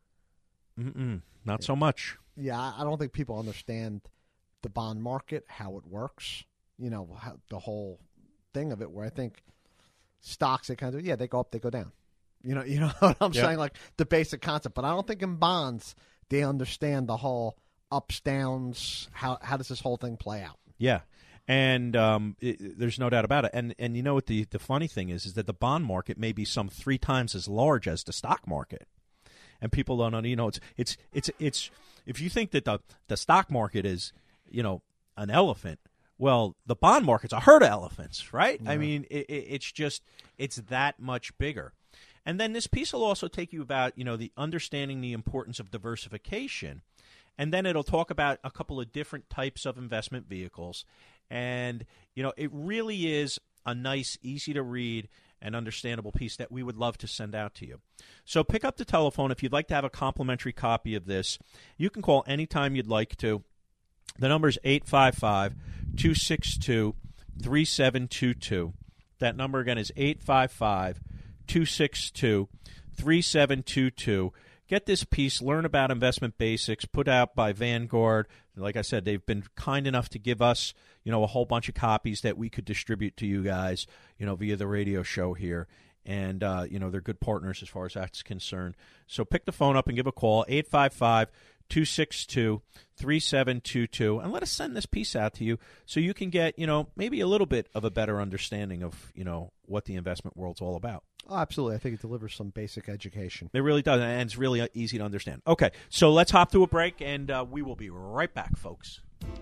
Speaker 6: mm-mm, not so much.
Speaker 7: Yeah, I don't think people understand the bond market, how it works, you know, how, the whole thing of it, where I think stocks, they kind of, yeah, they go up, they go down. You know, you know what I'm yep. saying? Like the basic concept. But I don't think in bonds they understand the whole ups, downs, how how does this whole thing play out?
Speaker 6: Yeah, and um, it, there's no doubt about it. And and you know what the, the funny thing is, is that the bond market may be some three times as large as the stock market. And people don't know, you know, it's it's it's it's if you think that the, the stock market is, you know, an elephant, well, the bond market's a herd of elephants, right? Yeah. I mean, it, it, it's just, it's that much bigger. And then this piece will also take you about, you know, the understanding the importance of diversification. And then it'll talk about a couple of different types of investment vehicles. And, you know, it really is a nice, easy to read and understandable piece that we would love to send out to you. So pick up the telephone. If you'd like to have a complimentary copy of this, you can call anytime you'd like to. The number is eight five five, two six two, three seven two two. That number again is eight five five, two six two, three seven two two. Get this piece, learn about investment basics, put out by Vanguard. Like I said, they've been kind enough to give us, you know, a whole bunch of copies that we could distribute to you guys, you know, via the radio show here. And, uh, you know, they're good partners as far as that's concerned. So pick the phone up and give a call, eight five five, two six two, three seven two two, and let us send this piece out to you so you can get, you know, maybe a little bit of a better understanding of, you know, what the investment world's all about.
Speaker 7: Oh, absolutely. I think it delivers some basic education.
Speaker 6: It really does, and it's really easy to understand. Okay, so let's hop to a break, and uh, we will be right back, folks.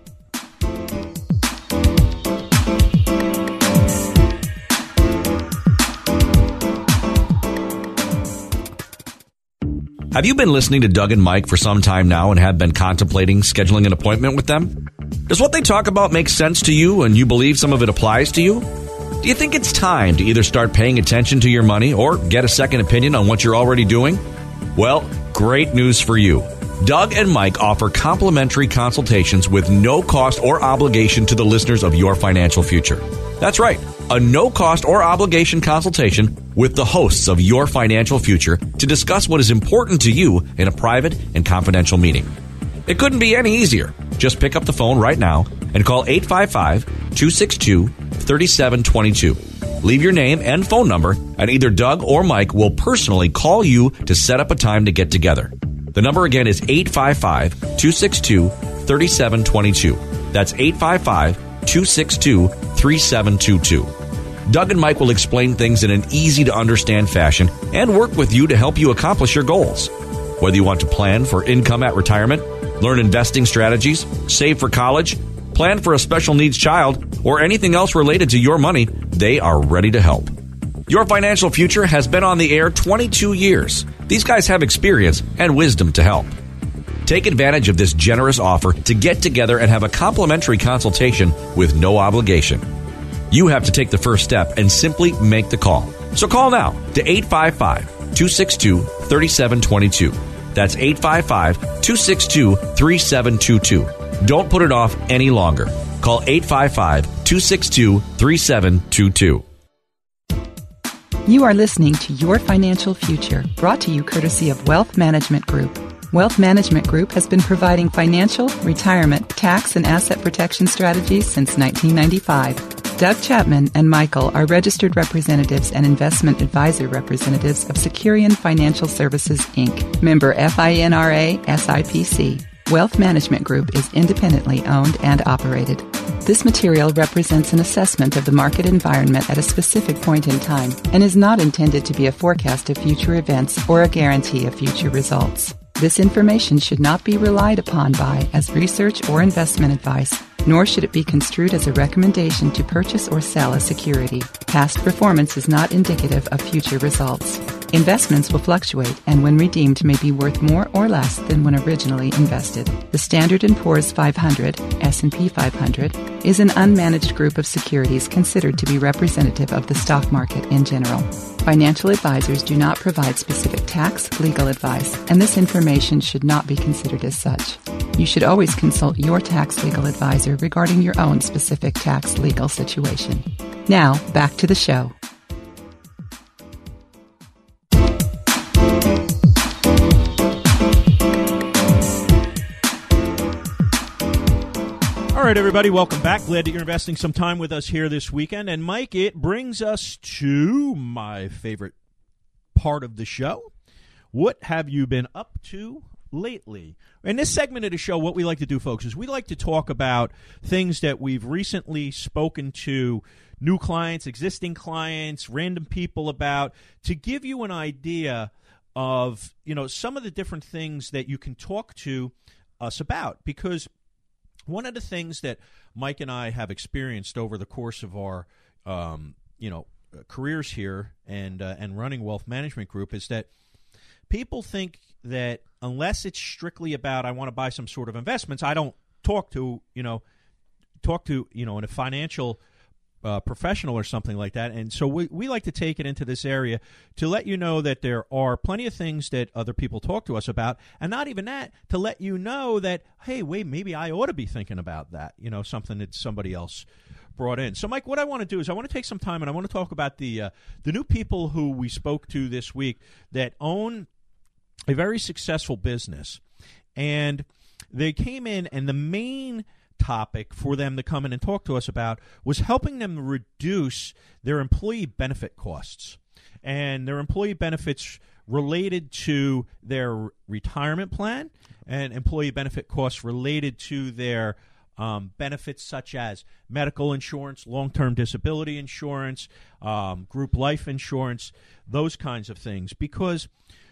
Speaker 10: Have you been listening to Doug and Mike for some time now and have been contemplating scheduling an appointment with them? Does what they talk about make sense to you and you believe some of it applies to you? Do you think it's time to either start paying attention to your money or get a second opinion on what you're already doing? Well, great news for you. Doug and Mike offer complimentary consultations with no cost or obligation to the listeners of Your Financial Future. That's right, a no-cost or obligation consultation with the hosts of Your Financial Future to discuss what is important to you in a private and confidential meeting. It couldn't be any easier. Just pick up the phone right now and call eight five five, two six two, three seven two two. Leave your name and phone number, and either Doug or Mike will personally call you to set up a time to get together. The number again is eight five five, two six two, three seven two two. That's eight five five, two six two, three seven two two. Doug and Mike will explain things in an easy-to-understand fashion and work with you to help you accomplish your goals. Whether you want to plan for income at retirement, learn investing strategies, save for college, plan for a special needs child, or anything else related to your money, they are ready to help. Your Financial Future has been on the air twenty-two years. These guys have experience and wisdom to help. Take advantage of this generous offer to get together and have a complimentary consultation with no obligation. You have to take the first step and simply make the call. So call now to eight five five, two six two, three seven two two. That's eight five five, two six two, three seven two two. Don't put it off any longer. Call eight five five, two six two, three seven two two.
Speaker 8: You are listening to Your Financial Future, brought to you courtesy of Wealth Management Group. Wealth Management Group has been providing financial, retirement, tax, and asset protection strategies since nineteen ninety-five. Doug Chapman and Michael are registered representatives and investment advisor representatives of Securian Financial Services, Incorporated, member FINRA S I P C. Wealth Management Group is independently owned and operated. This material represents an assessment of the market environment at a specific point in time and is not intended to be a forecast of future events or a guarantee of future results. This information should not be relied upon by as research or investment advice. nor should it be construed as a recommendation to purchase or sell a security. Past performance is not indicative of future results. Investments will fluctuate and when redeemed may be worth more or less than when originally invested. The Standard and Poor's five hundred, S and P five hundred, is an unmanaged group of securities considered to be representative of the stock market in general. Financial advisors do not provide specific tax, legal advice, and this information should not be considered as such. You should always consult your tax legal advisor regarding your own specific tax legal situation. Now, back to the show.
Speaker 6: All right, everybody, welcome back. Glad that you're investing some time with us here this weekend. And, Mike, it brings us to my favorite part of the show. What have you been up to lately? In this segment of the show, what we like to do, folks, is we like to talk about things that we've recently spoken to new clients, existing clients, random people about, to give you an idea of, you know, some of the different things that you can talk to us about. Because one of the things that Mike and I have experienced over the course of our, um, you know, careers here and uh, and running Wealth Management Group is that people think that unless it's strictly about I want to buy some sort of investments, I don't talk to, you know, talk to, you know, in a financial uh, professional or something like that. And so we, we like to take it into this area to let you know that there are plenty of things that other people talk to us about, and not even that, to let you know that, hey, wait, maybe I ought to be thinking about that, you know, something that somebody else brought in. So, Mike, what I want to do is I want to take some time and I want to talk about the uh, the new people who we spoke to this week that own a very successful business. And they came in, and the main topic for them to come in and talk to us about was helping them reduce their employee benefit costs and their employee benefits related to their retirement plan and employee benefit costs related to their um, benefits such as medical insurance, long-term disability insurance, um, group life insurance, those kinds of things. Because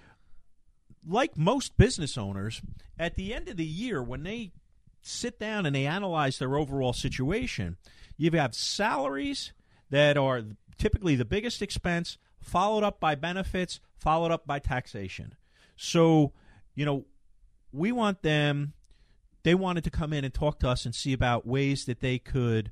Speaker 6: like most business owners, at the end of the year when they sit down and they analyze their overall situation, you have salaries that are typically the biggest expense, followed up by benefits, followed up by taxation. So, you know, we want them, they wanted to come in and talk to us and see about ways that they could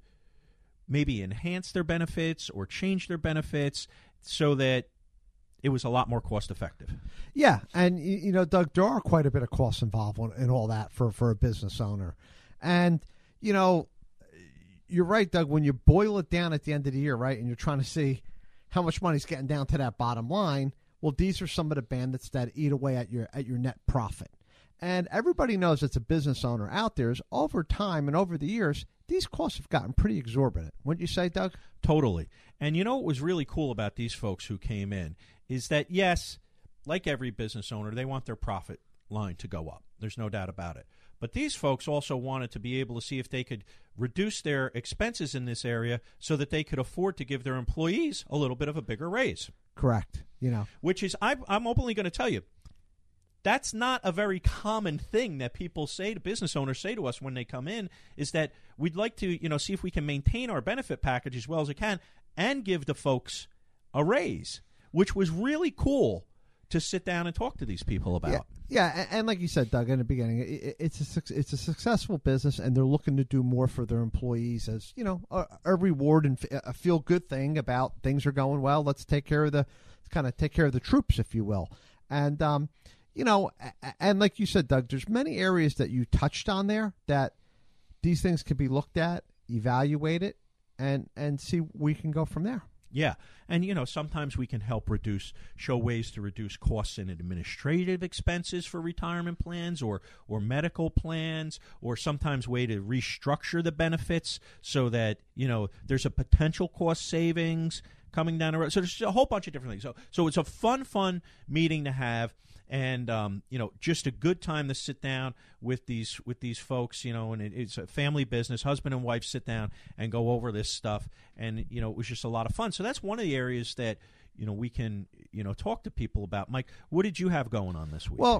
Speaker 6: maybe enhance their benefits or change their benefits so that it was a lot more cost effective.
Speaker 7: Yeah, and you know, Doug, there are quite a bit of costs involved in all that for, for a business owner. And, you know, you're right, Doug, when you boil it down at the end of the year, right, and you're trying to see how much money's getting down to that bottom line, well, these are some of the bandits that eat away at your at your net profit. And everybody knows that's a business owner out there is over time and over the years, these costs have gotten pretty exorbitant. Wouldn't you say, Doug?
Speaker 6: Totally. And you know what was really cool about these folks who came in is that, yes, like every business owner, they want their profit line to go up. There's no doubt about it. But these folks also wanted to be able to see if they could reduce their expenses in this area so that they could afford to give their employees a little bit of a bigger raise.
Speaker 7: Correct. You know,
Speaker 6: which is, I, I'm openly going to tell you, that's not a very common thing that people say to business owners say to us when they come in, is that we'd like to, you know, see if we can maintain our benefit package as well as it can and give the folks a raise, which was really cool to sit down and talk to these people about.
Speaker 7: Yeah, yeah and, and like you said, Doug, in the beginning, it, it's a it's a successful business, and they're looking to do more for their employees as, you know, a, a reward and a feel good thing about things are going well. Let's take care of the kind of take care of the troops, if you will, and um. You know, and like you said, Doug, there's many areas that you touched on there that these things can be looked at, evaluated, and and see we can go from there.
Speaker 6: Yeah. And, you know, sometimes we can help reduce, show ways to reduce costs in administrative expenses for retirement plans or, or medical plans, or sometimes way to restructure the benefits so that, you know, there's a potential cost savings coming down the road. So there's a whole bunch of different things. So, so it's a fun, fun meeting to have. And, um, you know, just a good time to sit down with these with these folks, you know, and it, it's a family business. Husband and wife sit down and go over this stuff. And, you know, it was just a lot of fun. So that's one of the areas that, you know, we can, you know, talk to people about. Mike, what did you have going on this week?
Speaker 7: Well,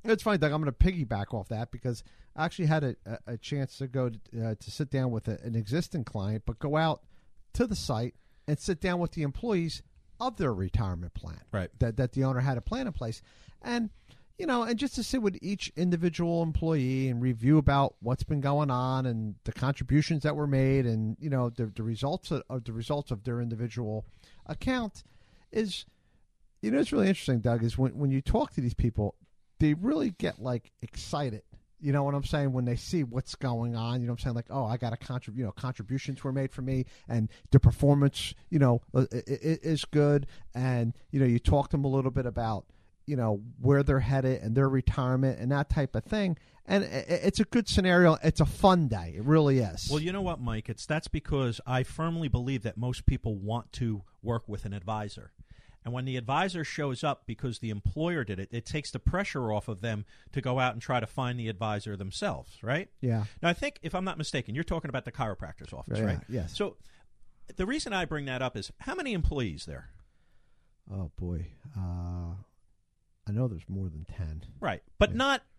Speaker 7: It's funny, Doug. I'm going to piggyback off that because I actually had a, a, a chance to go to, uh, to sit down with a, an existing client, but go out to the site and sit down with the employees of their retirement plan.
Speaker 6: Right.
Speaker 7: That that the owner had a plan in place, and you know, and just to sit with each individual employee and review about what's been going on and the contributions that were made, and you know, the, the results of, of the results of their individual account is, you know, it's really interesting, Doug. Is when when you talk to these people, they really get like excited. You know what I'm saying? When they see what's going on, you know what I'm saying? Like, oh, I got a contrib- you know, contributions were made for me, and the performance, you know, is good. And, you know, you talk to them a little bit about, you know, where they're headed and their retirement and that type of thing. And it's a good scenario. It's a fun day. It really is.
Speaker 6: Well, you know what, Mike? It's that's because I firmly believe that most people want to work with an advisor. And when the advisor shows up because the employer did it, it takes the pressure off of them to go out and try to find the advisor themselves, right?
Speaker 7: Yeah.
Speaker 6: Now, I think, if I'm not mistaken, you're talking about the chiropractor's office,
Speaker 7: Yeah,
Speaker 6: right?
Speaker 7: yes.
Speaker 6: So the reason I bring that up is, how many employees there?
Speaker 7: Oh, boy. Uh, I know there's more than ten.
Speaker 6: Right. But
Speaker 7: Yeah.
Speaker 6: not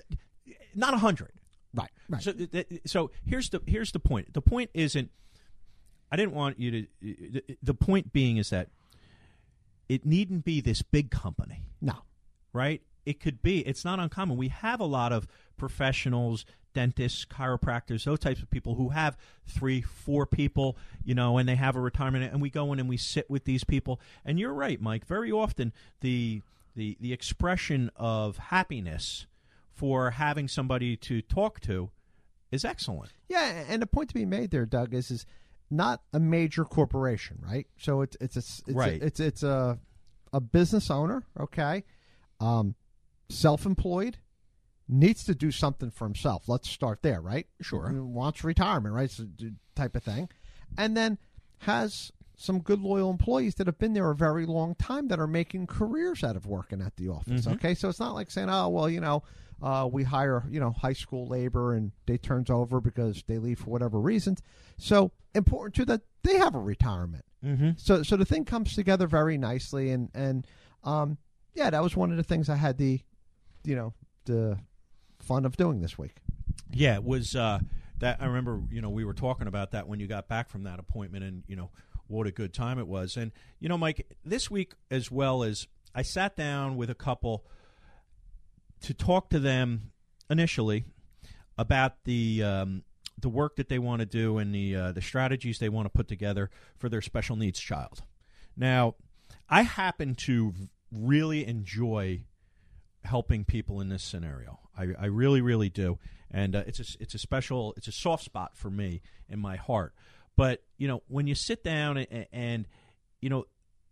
Speaker 6: not one hundred.
Speaker 7: Right, right.
Speaker 6: So, th- th- so here's the here's the point. The point isn't, I didn't want you to, the, the point being is that it needn't be this big company.
Speaker 7: No.
Speaker 6: Right? It could be. It's not uncommon. We have a lot of professionals, dentists, chiropractors, those types of people who have three, four people, you know, and they have a retirement, and we go in and we sit with these people. And you're right, Mike. Very often the the the expression of happiness for having somebody to talk to is excellent.
Speaker 7: Yeah, and the point to be made there, Doug, is is not a major corporation, right? So it's it's a, it's
Speaker 6: right.
Speaker 7: a, it's it's a a business owner, okay, um, self-employed, needs to do something for himself. Let's start there, right?
Speaker 6: Sure.
Speaker 7: Wants retirement, right? So, type of thing, and then has some good loyal employees that have been there a very long time that are making careers out of working at the office.
Speaker 6: Mm-hmm.
Speaker 7: Okay, so it's not like saying, oh well, you know. Uh, we hire, you know, high school labor and they turns over because they leave for whatever reasons. So important too that they have a retirement.
Speaker 6: Mm-hmm.
Speaker 7: So, so the thing comes together very nicely, and and um, yeah, that was one of the things I had the, you know, the fun of doing this week.
Speaker 6: Yeah, it was uh, that. I remember, you know, we were talking about that when you got back from that appointment, and you know what a good time it was. And you know, Mike, this week as well as I sat down with a couple to talk to them initially about the um, the work that they want to do and the uh, the strategies they want to put together for their special needs child. Now, I happen to really enjoy helping people in this scenario. I, I really, really do, and uh, it's a, it's a special, it's a soft spot for me in my heart. But you know, when you sit down and, and you know,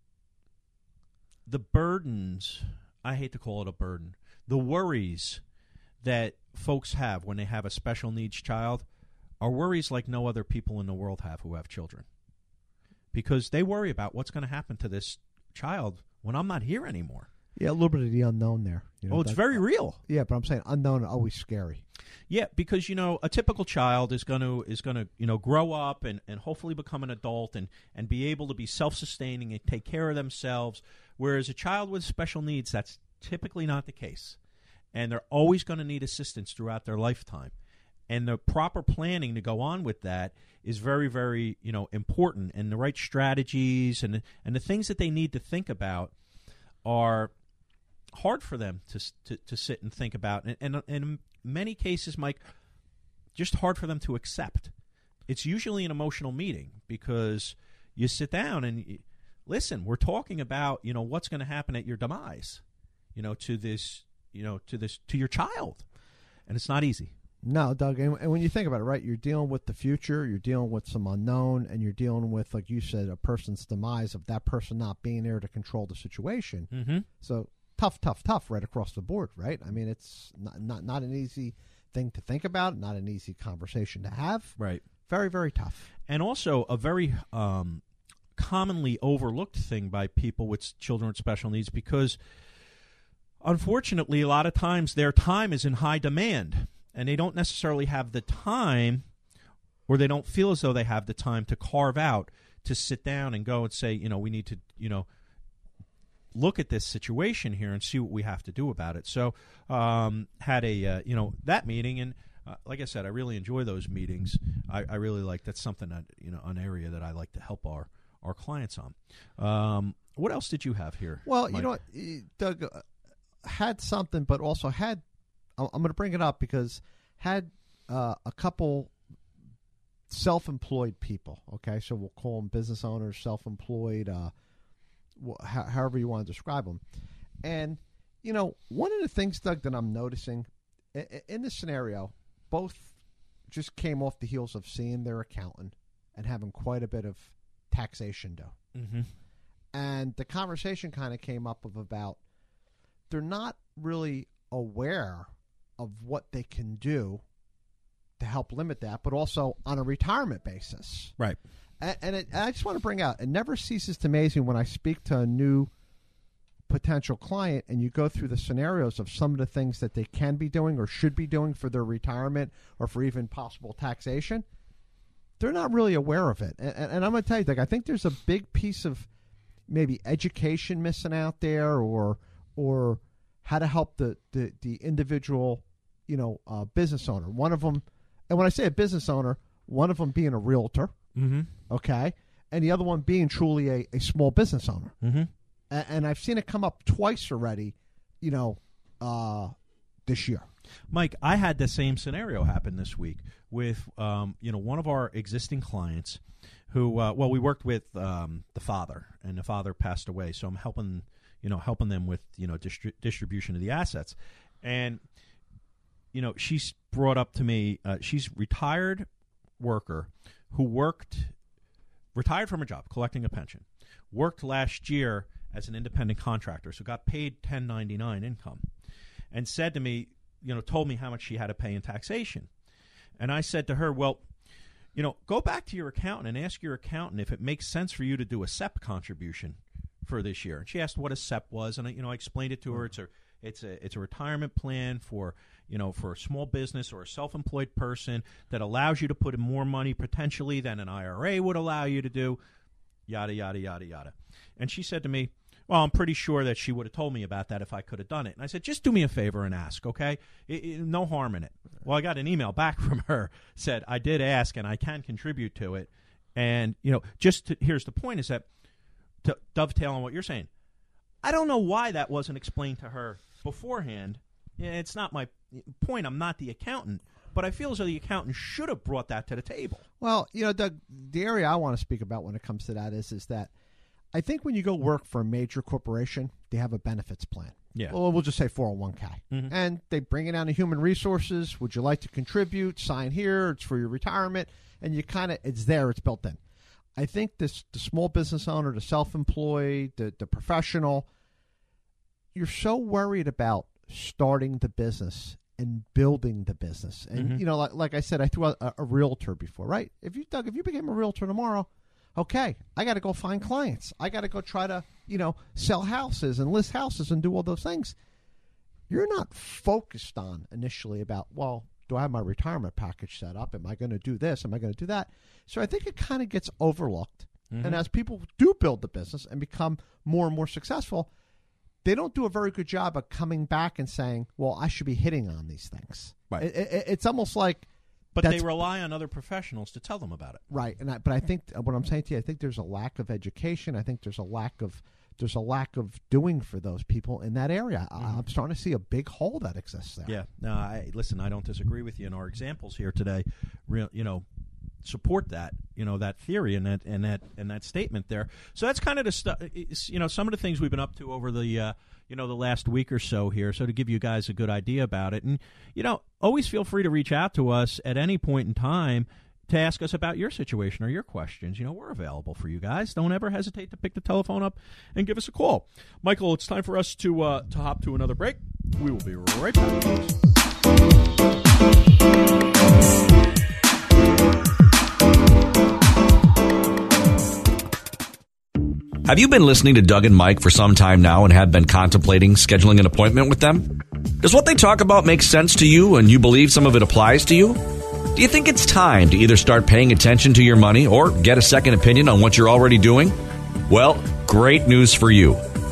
Speaker 6: the burdens, I hate to call it a burden. The worries that folks have when they have a special needs child are worries like no other people in the world have who have children. Because they worry about what's going to happen to this child when I'm not here anymore.
Speaker 7: Yeah, a little bit of the unknown there. You know,
Speaker 6: oh, it's very real.
Speaker 7: Yeah, but I'm saying unknown are always scary.
Speaker 6: Yeah, because, you know, a typical child is going to, is going to you know, grow up and, and hopefully become an adult and, and be able to be self-sustaining and take care of themselves, whereas a child with special needs, that's typically not the case, and they're always going to need assistance throughout their lifetime, and the proper planning to go on with that is very, very, you know, important, and the right strategies and and the things that they need to think about are hard for them to to, to sit and think about, and, and, and in many cases, Mike, just hard for them to accept. It's usually an emotional meeting because you sit down and you, listen, we're talking about, you know, what's going to happen at your demise. You know, to this, you know, to this, to your child, and it's not easy.
Speaker 7: No, Doug, and, and when you think about it, right, you're dealing with the future, you're dealing with some unknown, and you're dealing with, like you said, a person's demise of that person not being there to control the situation.
Speaker 6: Mm-hmm.
Speaker 7: So tough, tough, tough, right across the board, right? I mean, it's not not not an easy thing to think about, not an easy conversation to have.
Speaker 6: Right.
Speaker 7: Very, very tough,
Speaker 6: and also a very um, commonly overlooked thing by people with children with special needs because. Unfortunately, a lot of times their time is in high demand, and they don't necessarily have the time, or they don't feel as though they have the time to carve out to sit down and go and say, you know, we need to, you know, look at this situation here and see what we have to do about it. So um, had a uh, you know that meeting, and uh, like I said, I really enjoy those meetings. I, I really like that's something that you know an area that I like to help our our clients on. Um, what else did you have here?
Speaker 7: Well,
Speaker 6: Mike?
Speaker 7: you know what, Doug uh, had something, but also had. I'm going to bring it up because had uh, a couple self-employed people. Okay, so we'll call them business owners, self-employed. Uh, however you want to describe them. And, you know, one of the things, Doug, that I'm noticing in this scenario, both just came off the heels of seeing their accountant and having quite a bit of taxation due.
Speaker 6: Mm-hmm.
Speaker 7: And the conversation kind of came up of about they're not really aware of what they can do to help limit that, but also on a retirement basis.
Speaker 6: Right.
Speaker 7: And, and it, I just want to bring out, it never ceases to amaze me when I speak to a new potential client and you go through the scenarios of some of the things that they can be doing or should be doing for their retirement or for even possible taxation. They're not really aware of it. And, and, and I'm going to tell you, like, I think there's a big piece of maybe education missing out there or or how to help the, the, the individual, you know, uh, business owner. One of them, and when I say a business owner, one of them being a realtor.
Speaker 6: Mm-hmm.
Speaker 7: Okay, and the other one being truly a, a small business owner.
Speaker 6: Mm-hmm.
Speaker 7: A- and I've seen it come up twice already, you know, uh, this year.
Speaker 6: Mike, I had the same scenario happen this week with, um, you know, one of our existing clients who, uh, well, we worked with um, the father, and the father passed away, so I'm helping, you know, helping them with, you know, distri- distribution of the assets. And, you know, she's brought up to me, uh, she's retired worker who worked, retired from a job, collecting a pension, worked last year as an independent contractor, so got paid ten ninety-nine income, and said to me, you know, told me how much she had to pay in taxation. And I said to her, well, you know, go back to your accountant and ask your accountant if it makes sense for you to do a S E P contribution for this year. And she asked what a S E P was, and I, you know, I explained it to her. It's a It's a it's a retirement plan for, you know, for a small business or a self-employed person that allows you to put in more money potentially than an I R A would allow you to do, yada, yada, yada, yada. And she said to me, well, I'm pretty sure that she would have told me about that if I could have done it. And I said, just do me a favor and ask, okay? It, it, no harm in it. Well, I got an email back from her, said, I did ask and I can contribute to it. And, you know, just to, here's the point is that, to dovetail on what you're saying, I don't know why that wasn't explained to her beforehand. It's not my point. I'm not the accountant. But I feel as though the accountant should have brought that to the table.
Speaker 7: Well, you know, Doug, the area I want to speak about when it comes to that is, is that I think when you go work for a major corporation, they have a benefits plan.
Speaker 6: Yeah.
Speaker 7: Well, we'll just say four oh one k.
Speaker 6: Mm-hmm.
Speaker 7: And they bring it down to human resources. Would you like to contribute? Sign here. It's for your retirement. And you kind of, it's there. It's built in. I think this the small business owner, the self-employed, the, the professional, you're so worried about starting the business and building the business. And,
Speaker 6: mm-hmm.
Speaker 7: you know, like, like I said, I threw out a, a realtor before, right? If you, Doug, if you became a realtor tomorrow, okay, I got to go find clients. I got to go try to, you know, sell houses and list houses and do all those things. You're not focused on initially about, well, do I have my retirement package set up? Am I going to do this? Am I going to do that? So I think it kind of gets overlooked. Mm-hmm. And as people do build the business and become more and more successful, they don't do a very good job of coming back and saying, well, I should be hitting on these things.
Speaker 6: Right.
Speaker 7: It, it, it's almost like...
Speaker 6: But they rely on other professionals to tell them about it.
Speaker 7: Right. And I, but I think what I'm saying to you, I think there's a lack of education. I think there's a lack of there's a lack of doing for those people in that area. Mm-hmm. I'm starting to see a big hole that exists there.
Speaker 6: Yeah. No, I, listen, I don't disagree with you. In our examples here today, real, you know, support that, you know, that theory and that and that and that statement there. So that's kind of the stuff. You know, some of the things we've been up to over the uh, you know the last week or so here. So to give you guys a good idea about it, and you know, always feel free to reach out to us at any point in time to ask us about your situation or your questions. You know, we're available for you guys. Don't ever hesitate to pick the telephone up and give us a call. Michael, it's time for us to uh, to hop to another break. We will be right back, folks.
Speaker 10: Have you been listening to Doug and Mike for some time now and have been contemplating scheduling an appointment with them? Does what they talk about make sense to you and you believe some of it applies to you? Do you think it's time to either start paying attention to your money or get a second opinion on what you're already doing? Well, great news for you.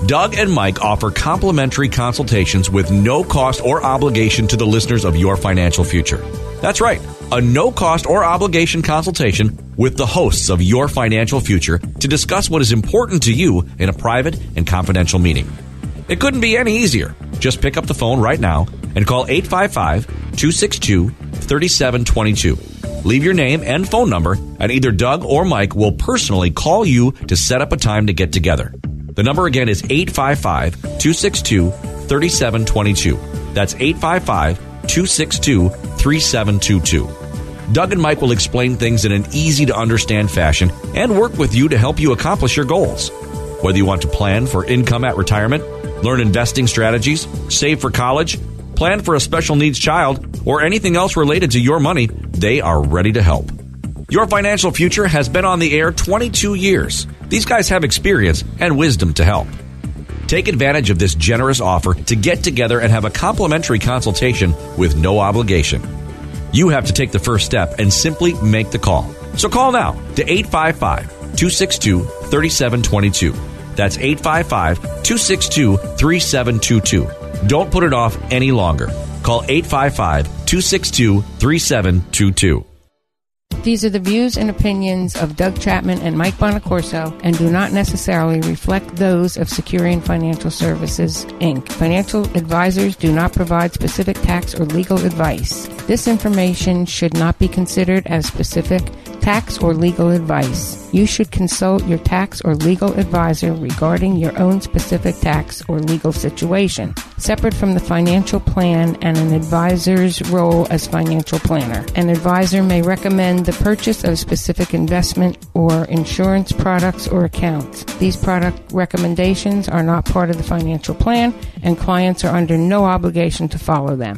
Speaker 10: Doug and Mike offer complimentary consultations with no cost or obligation to the listeners of Your Financial Future. That's right, a no cost or obligation consultation with the hosts of Your Financial Future to discuss what is important to you in a private and confidential meeting. It couldn't be any easier. Just pick up the phone right now and call eight five five, two six two, three seven two two. Leave your name and phone number, and either Doug or Mike will personally call you to set up a time to get together. The number again is eight five five, two six two, three seven two two. That's eight five five, two six two, three seven two two. Doug and Mike will explain things in an easy-to-understand fashion and work with you to help you accomplish your goals. Whether you want to plan for income at retirement, learn investing strategies, save for college, plan for a special needs child, or anything else related to your money, they are ready to help. Your Financial Future has been on the air twenty-two years. These guys have experience and wisdom to help. Take advantage of this generous offer to get together and have a complimentary consultation with no obligation. You have to take the first step and simply make the call. So call now to eight five five, two six two, three seven two two. That's eight five five, two six two, three seven two two. Don't put it off any longer. Call eight five five, two six two, three seven two two.
Speaker 11: These are the views and opinions of Doug Chapman and Mike Bonacorso and do not necessarily reflect those of Securian Financial Services, Incorporated. Financial advisors do not provide specific tax or legal advice. This information should not be considered as specific tax or legal advice. You should consult your tax or legal advisor regarding your own specific tax or legal situation, separate from the financial plan and an advisor's role as financial planner. An advisor may recommend the purchase of specific investment or insurance products or accounts. These product recommendations are not part of the financial plan, and clients are under no obligation to follow them.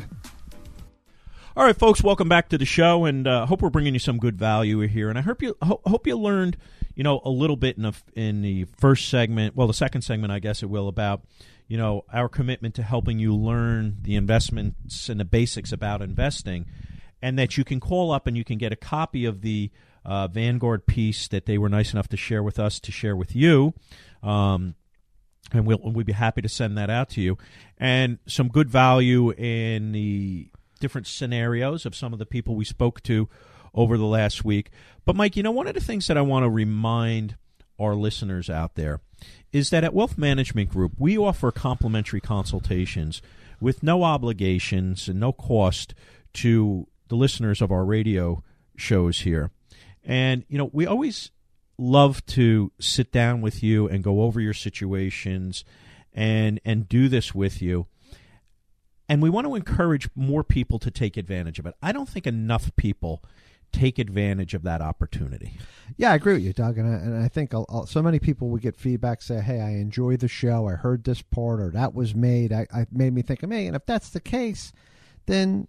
Speaker 6: All right, folks, welcome back to the show, and I uh, hope we're bringing you some good value here. And I hope you ho- hope you learned, you know, a little bit in the, in the first segment, well, the second segment, I guess it will, about, you know, our commitment to helping you learn the investments and the basics about investing, and that you can call up and you can get a copy of the uh, Vanguard piece that they were nice enough to share with us to share with you. Um, and we'll, we'd be happy to send that out to you. And some good value in the different scenarios of some of the people we spoke to over the last week. But, Mike, you know, one of the things that I want to remind our listeners out there is that at Wealth Management Group, we offer complimentary consultations with no obligations and no cost to the listeners of our radio shows here. And, you know, we always love to sit down with you and go over your situations and and do this with you. And we want to encourage more people to take advantage of it. I don't think enough people take advantage of that opportunity.
Speaker 7: Yeah, I agree with you, Doug. And I, and I think I'll, I'll, so many people will get feedback, say, hey, I enjoy the show. I heard this part, or that was made. I, I made me think of me. And if that's the case, then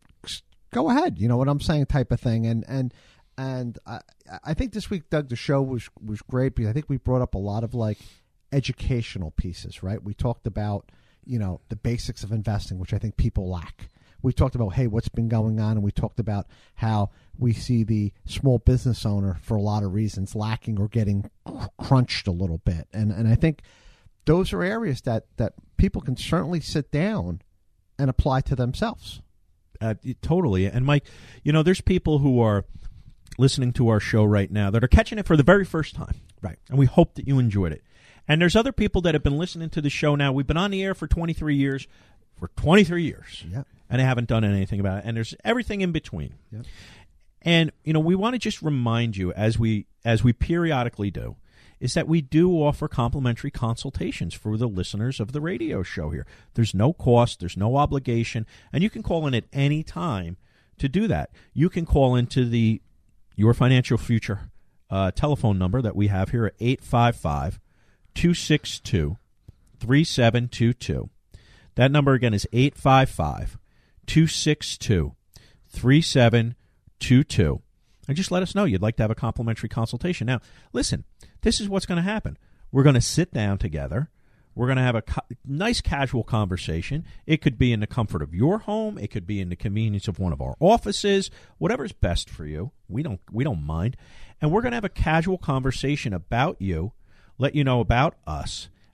Speaker 7: go ahead. You know what I'm saying, type of thing. And and and I, I think this week, Doug, the show was, was great because I think we brought up a lot of, like, educational pieces, right? We talked about, you know, the basics of investing, which I think people lack. We talked about, hey, what's been going on, and we talked about how we see the small business owner, for a lot of reasons, lacking or getting crunched a little bit. And and I think those are areas that, that people can certainly sit down and apply to themselves.
Speaker 6: Uh, totally. And, Mike, you know, there's people who are listening to our show right now that are catching it for the very first time.
Speaker 7: Right.
Speaker 6: And we hope that you enjoyed it. And there's other people that have been listening to the show now. We've been on the air for twenty-three years, for twenty-three years,
Speaker 7: yep.
Speaker 6: and they haven't done anything about it. And there's everything in between.
Speaker 7: Yep.
Speaker 6: And, you know, we want to just remind you, as we as we periodically do, is that we do offer complimentary consultations for the listeners of the radio show here. There's no cost, there's no obligation, and you can call in at any time to do that. You can call into the Your Financial Future uh, telephone number that we have here at eight five five, two six two, three seven two two. That number again is eight five five, two six two, three seven two two. And just let us know you'd like to have a complimentary consultation. Now, listen, this is what's going to happen. We're going to sit down together. We're going to have a co- nice casual conversation. It could be in the comfort of your home. It could be in the convenience of one of our offices. Whatever's best for you. We don't we don't mind. And we're going to have a casual conversation about you, let you know about us,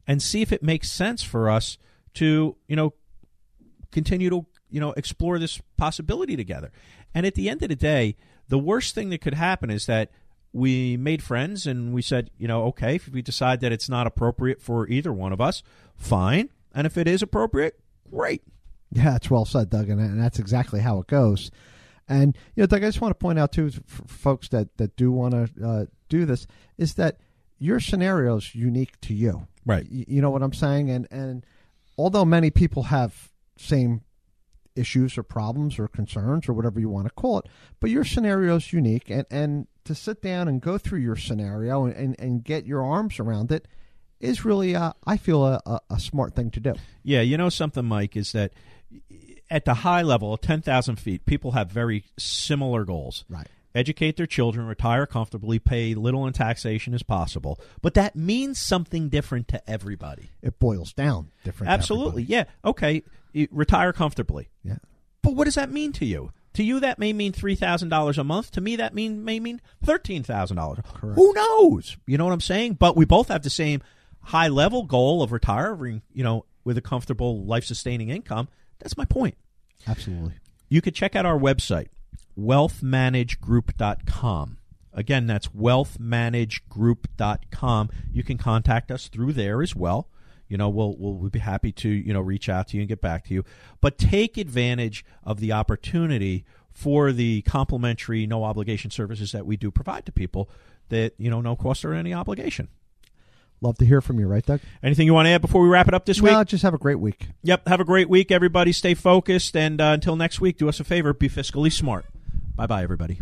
Speaker 6: and see if it makes sense for us to, you know, continue to, you know, explore this possibility together. And at the end of the day, the worst thing that could happen is that we made friends and we said, you know, okay, if we decide that it's not appropriate for either one of us, fine. And if it is appropriate, great.
Speaker 7: Yeah, it's well said, Doug, and, and that's exactly how it goes. And, you know, Doug, I just want to point out, too, for folks that, that do want to uh, do this, is that your scenario is unique to you.
Speaker 6: Right.
Speaker 7: You, you know what I'm saying? And, and although many people have same issues or problems or concerns or whatever you want to call it, but your scenario is unique, and, and to sit down and go through your scenario and, and, and get your arms around it is really, uh, I feel, a, a, a smart thing to do.
Speaker 6: Yeah, you know something, Mike, is that at the high level, ten thousand feet, people have very similar goals.
Speaker 7: Right.
Speaker 6: Educate their children, retire comfortably, pay little in taxation as possible. But that means something different to everybody.
Speaker 7: It boils down different.
Speaker 6: Absolutely, yeah. Okay, you retire comfortably.
Speaker 7: Yeah.
Speaker 6: But what does that mean to you? To you, that may mean three thousand dollars a month. To me, that mean may mean thirteen thousand dollars. Who knows? You know what I'm saying? But we both have the same high-level goal of retiring, you know, with a comfortable, life-sustaining income. That's my point.
Speaker 7: Absolutely.
Speaker 6: You could check out our website, wealth manage group dot com. Again, that's wealth manage group dot com. You can contact us through there as well. You know, we'll we'll be happy to, you know, reach out to you and get back to you. But take advantage of the opportunity for the complimentary, no obligation services that we do provide to people that, you know, no cost or any obligation.
Speaker 7: Love to hear from you, right, Doug?
Speaker 6: Anything you want to add before we wrap it up this week?
Speaker 7: No, just have a great week.
Speaker 6: Yep, have a great week, everybody. Stay focused, and uh, until next week, do us a favor, be fiscally smart. Bye-bye, everybody.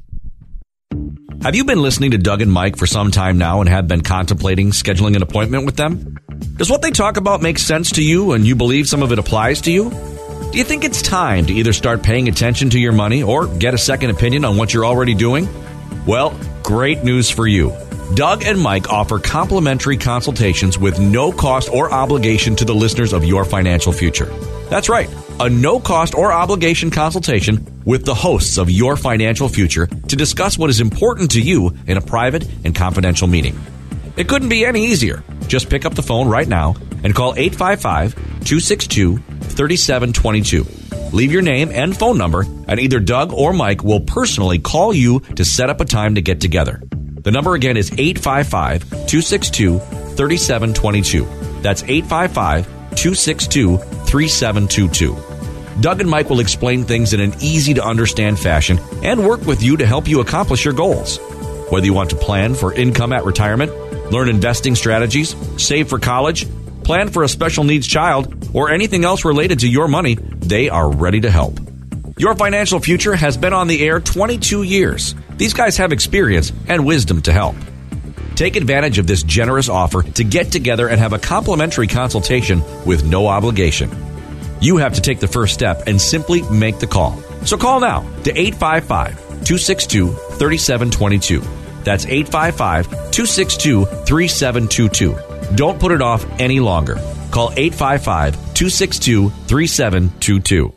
Speaker 10: Have you been listening to Doug and Mike for some time now and have been contemplating scheduling an appointment with them? Does what they talk about make sense to you and you believe some of it applies to you? Do you think it's time to either start paying attention to your money or get a second opinion on what you're already doing? Well, great news for you. Doug and Mike offer complimentary consultations with no cost or obligation to the listeners of Your Financial Future. That's right, a no cost or obligation consultation with the hosts of Your Financial Future to discuss what is important to you in a private and confidential meeting. It couldn't be any easier. Just pick up the phone right now and call eight five five, two six two, three seven two two. Leave your name and phone number, and either Doug or Mike will personally call you to set up a time to get together. The number again is eight five five, two six two, three seven two two. That's eight five five, two six two, three seven two two. Doug and Mike will explain things in an easy-to-understand fashion and work with you to help you accomplish your goals. Whether you want to plan for income at retirement, learn investing strategies, save for college, plan for a special needs child, or anything else related to your money, they are ready to help. Your Financial Future has been on the air twenty-two years. These guys have experience and wisdom to help. Take advantage of this generous offer to get together and have a complimentary consultation with no obligation. You have to take the first step and simply make the call. So call now to eight five five, two six two, three seven two two. That's eight five five, two six two, three seven two two. Don't put it off any longer. Call eight five five, two six two, three seven two two.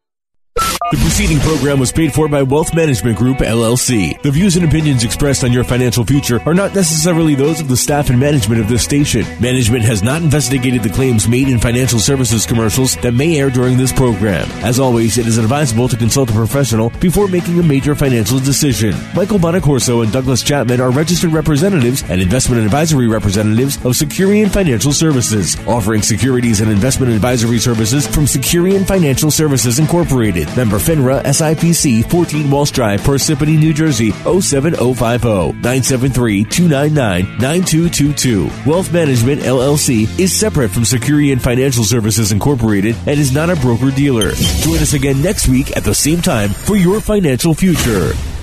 Speaker 1: The preceding program was paid for by Wealth Management Group, L L C. The views and opinions expressed on Your Financial Future are not necessarily those of the staff and management of this station. Management has not investigated the claims made in financial services commercials that may air during this program. As always, it is advisable to consult a professional before making a major financial decision. Michael Bonacorso and Douglas Chapman are registered representatives and investment advisory representatives of Securian Financial Services, offering securities and investment advisory services from Securian Financial Services Incorporated. Member FINRA S I P C, fourteen Walsh Drive, Parsippany, New Jersey, oh seven oh five oh, nine seven three, two nine nine, nine two two two. Wealth Management, L L C, is separate from Securian Financial Services Incorporated and is not a broker-dealer. Join us again next week at the same time for Your Financial Future.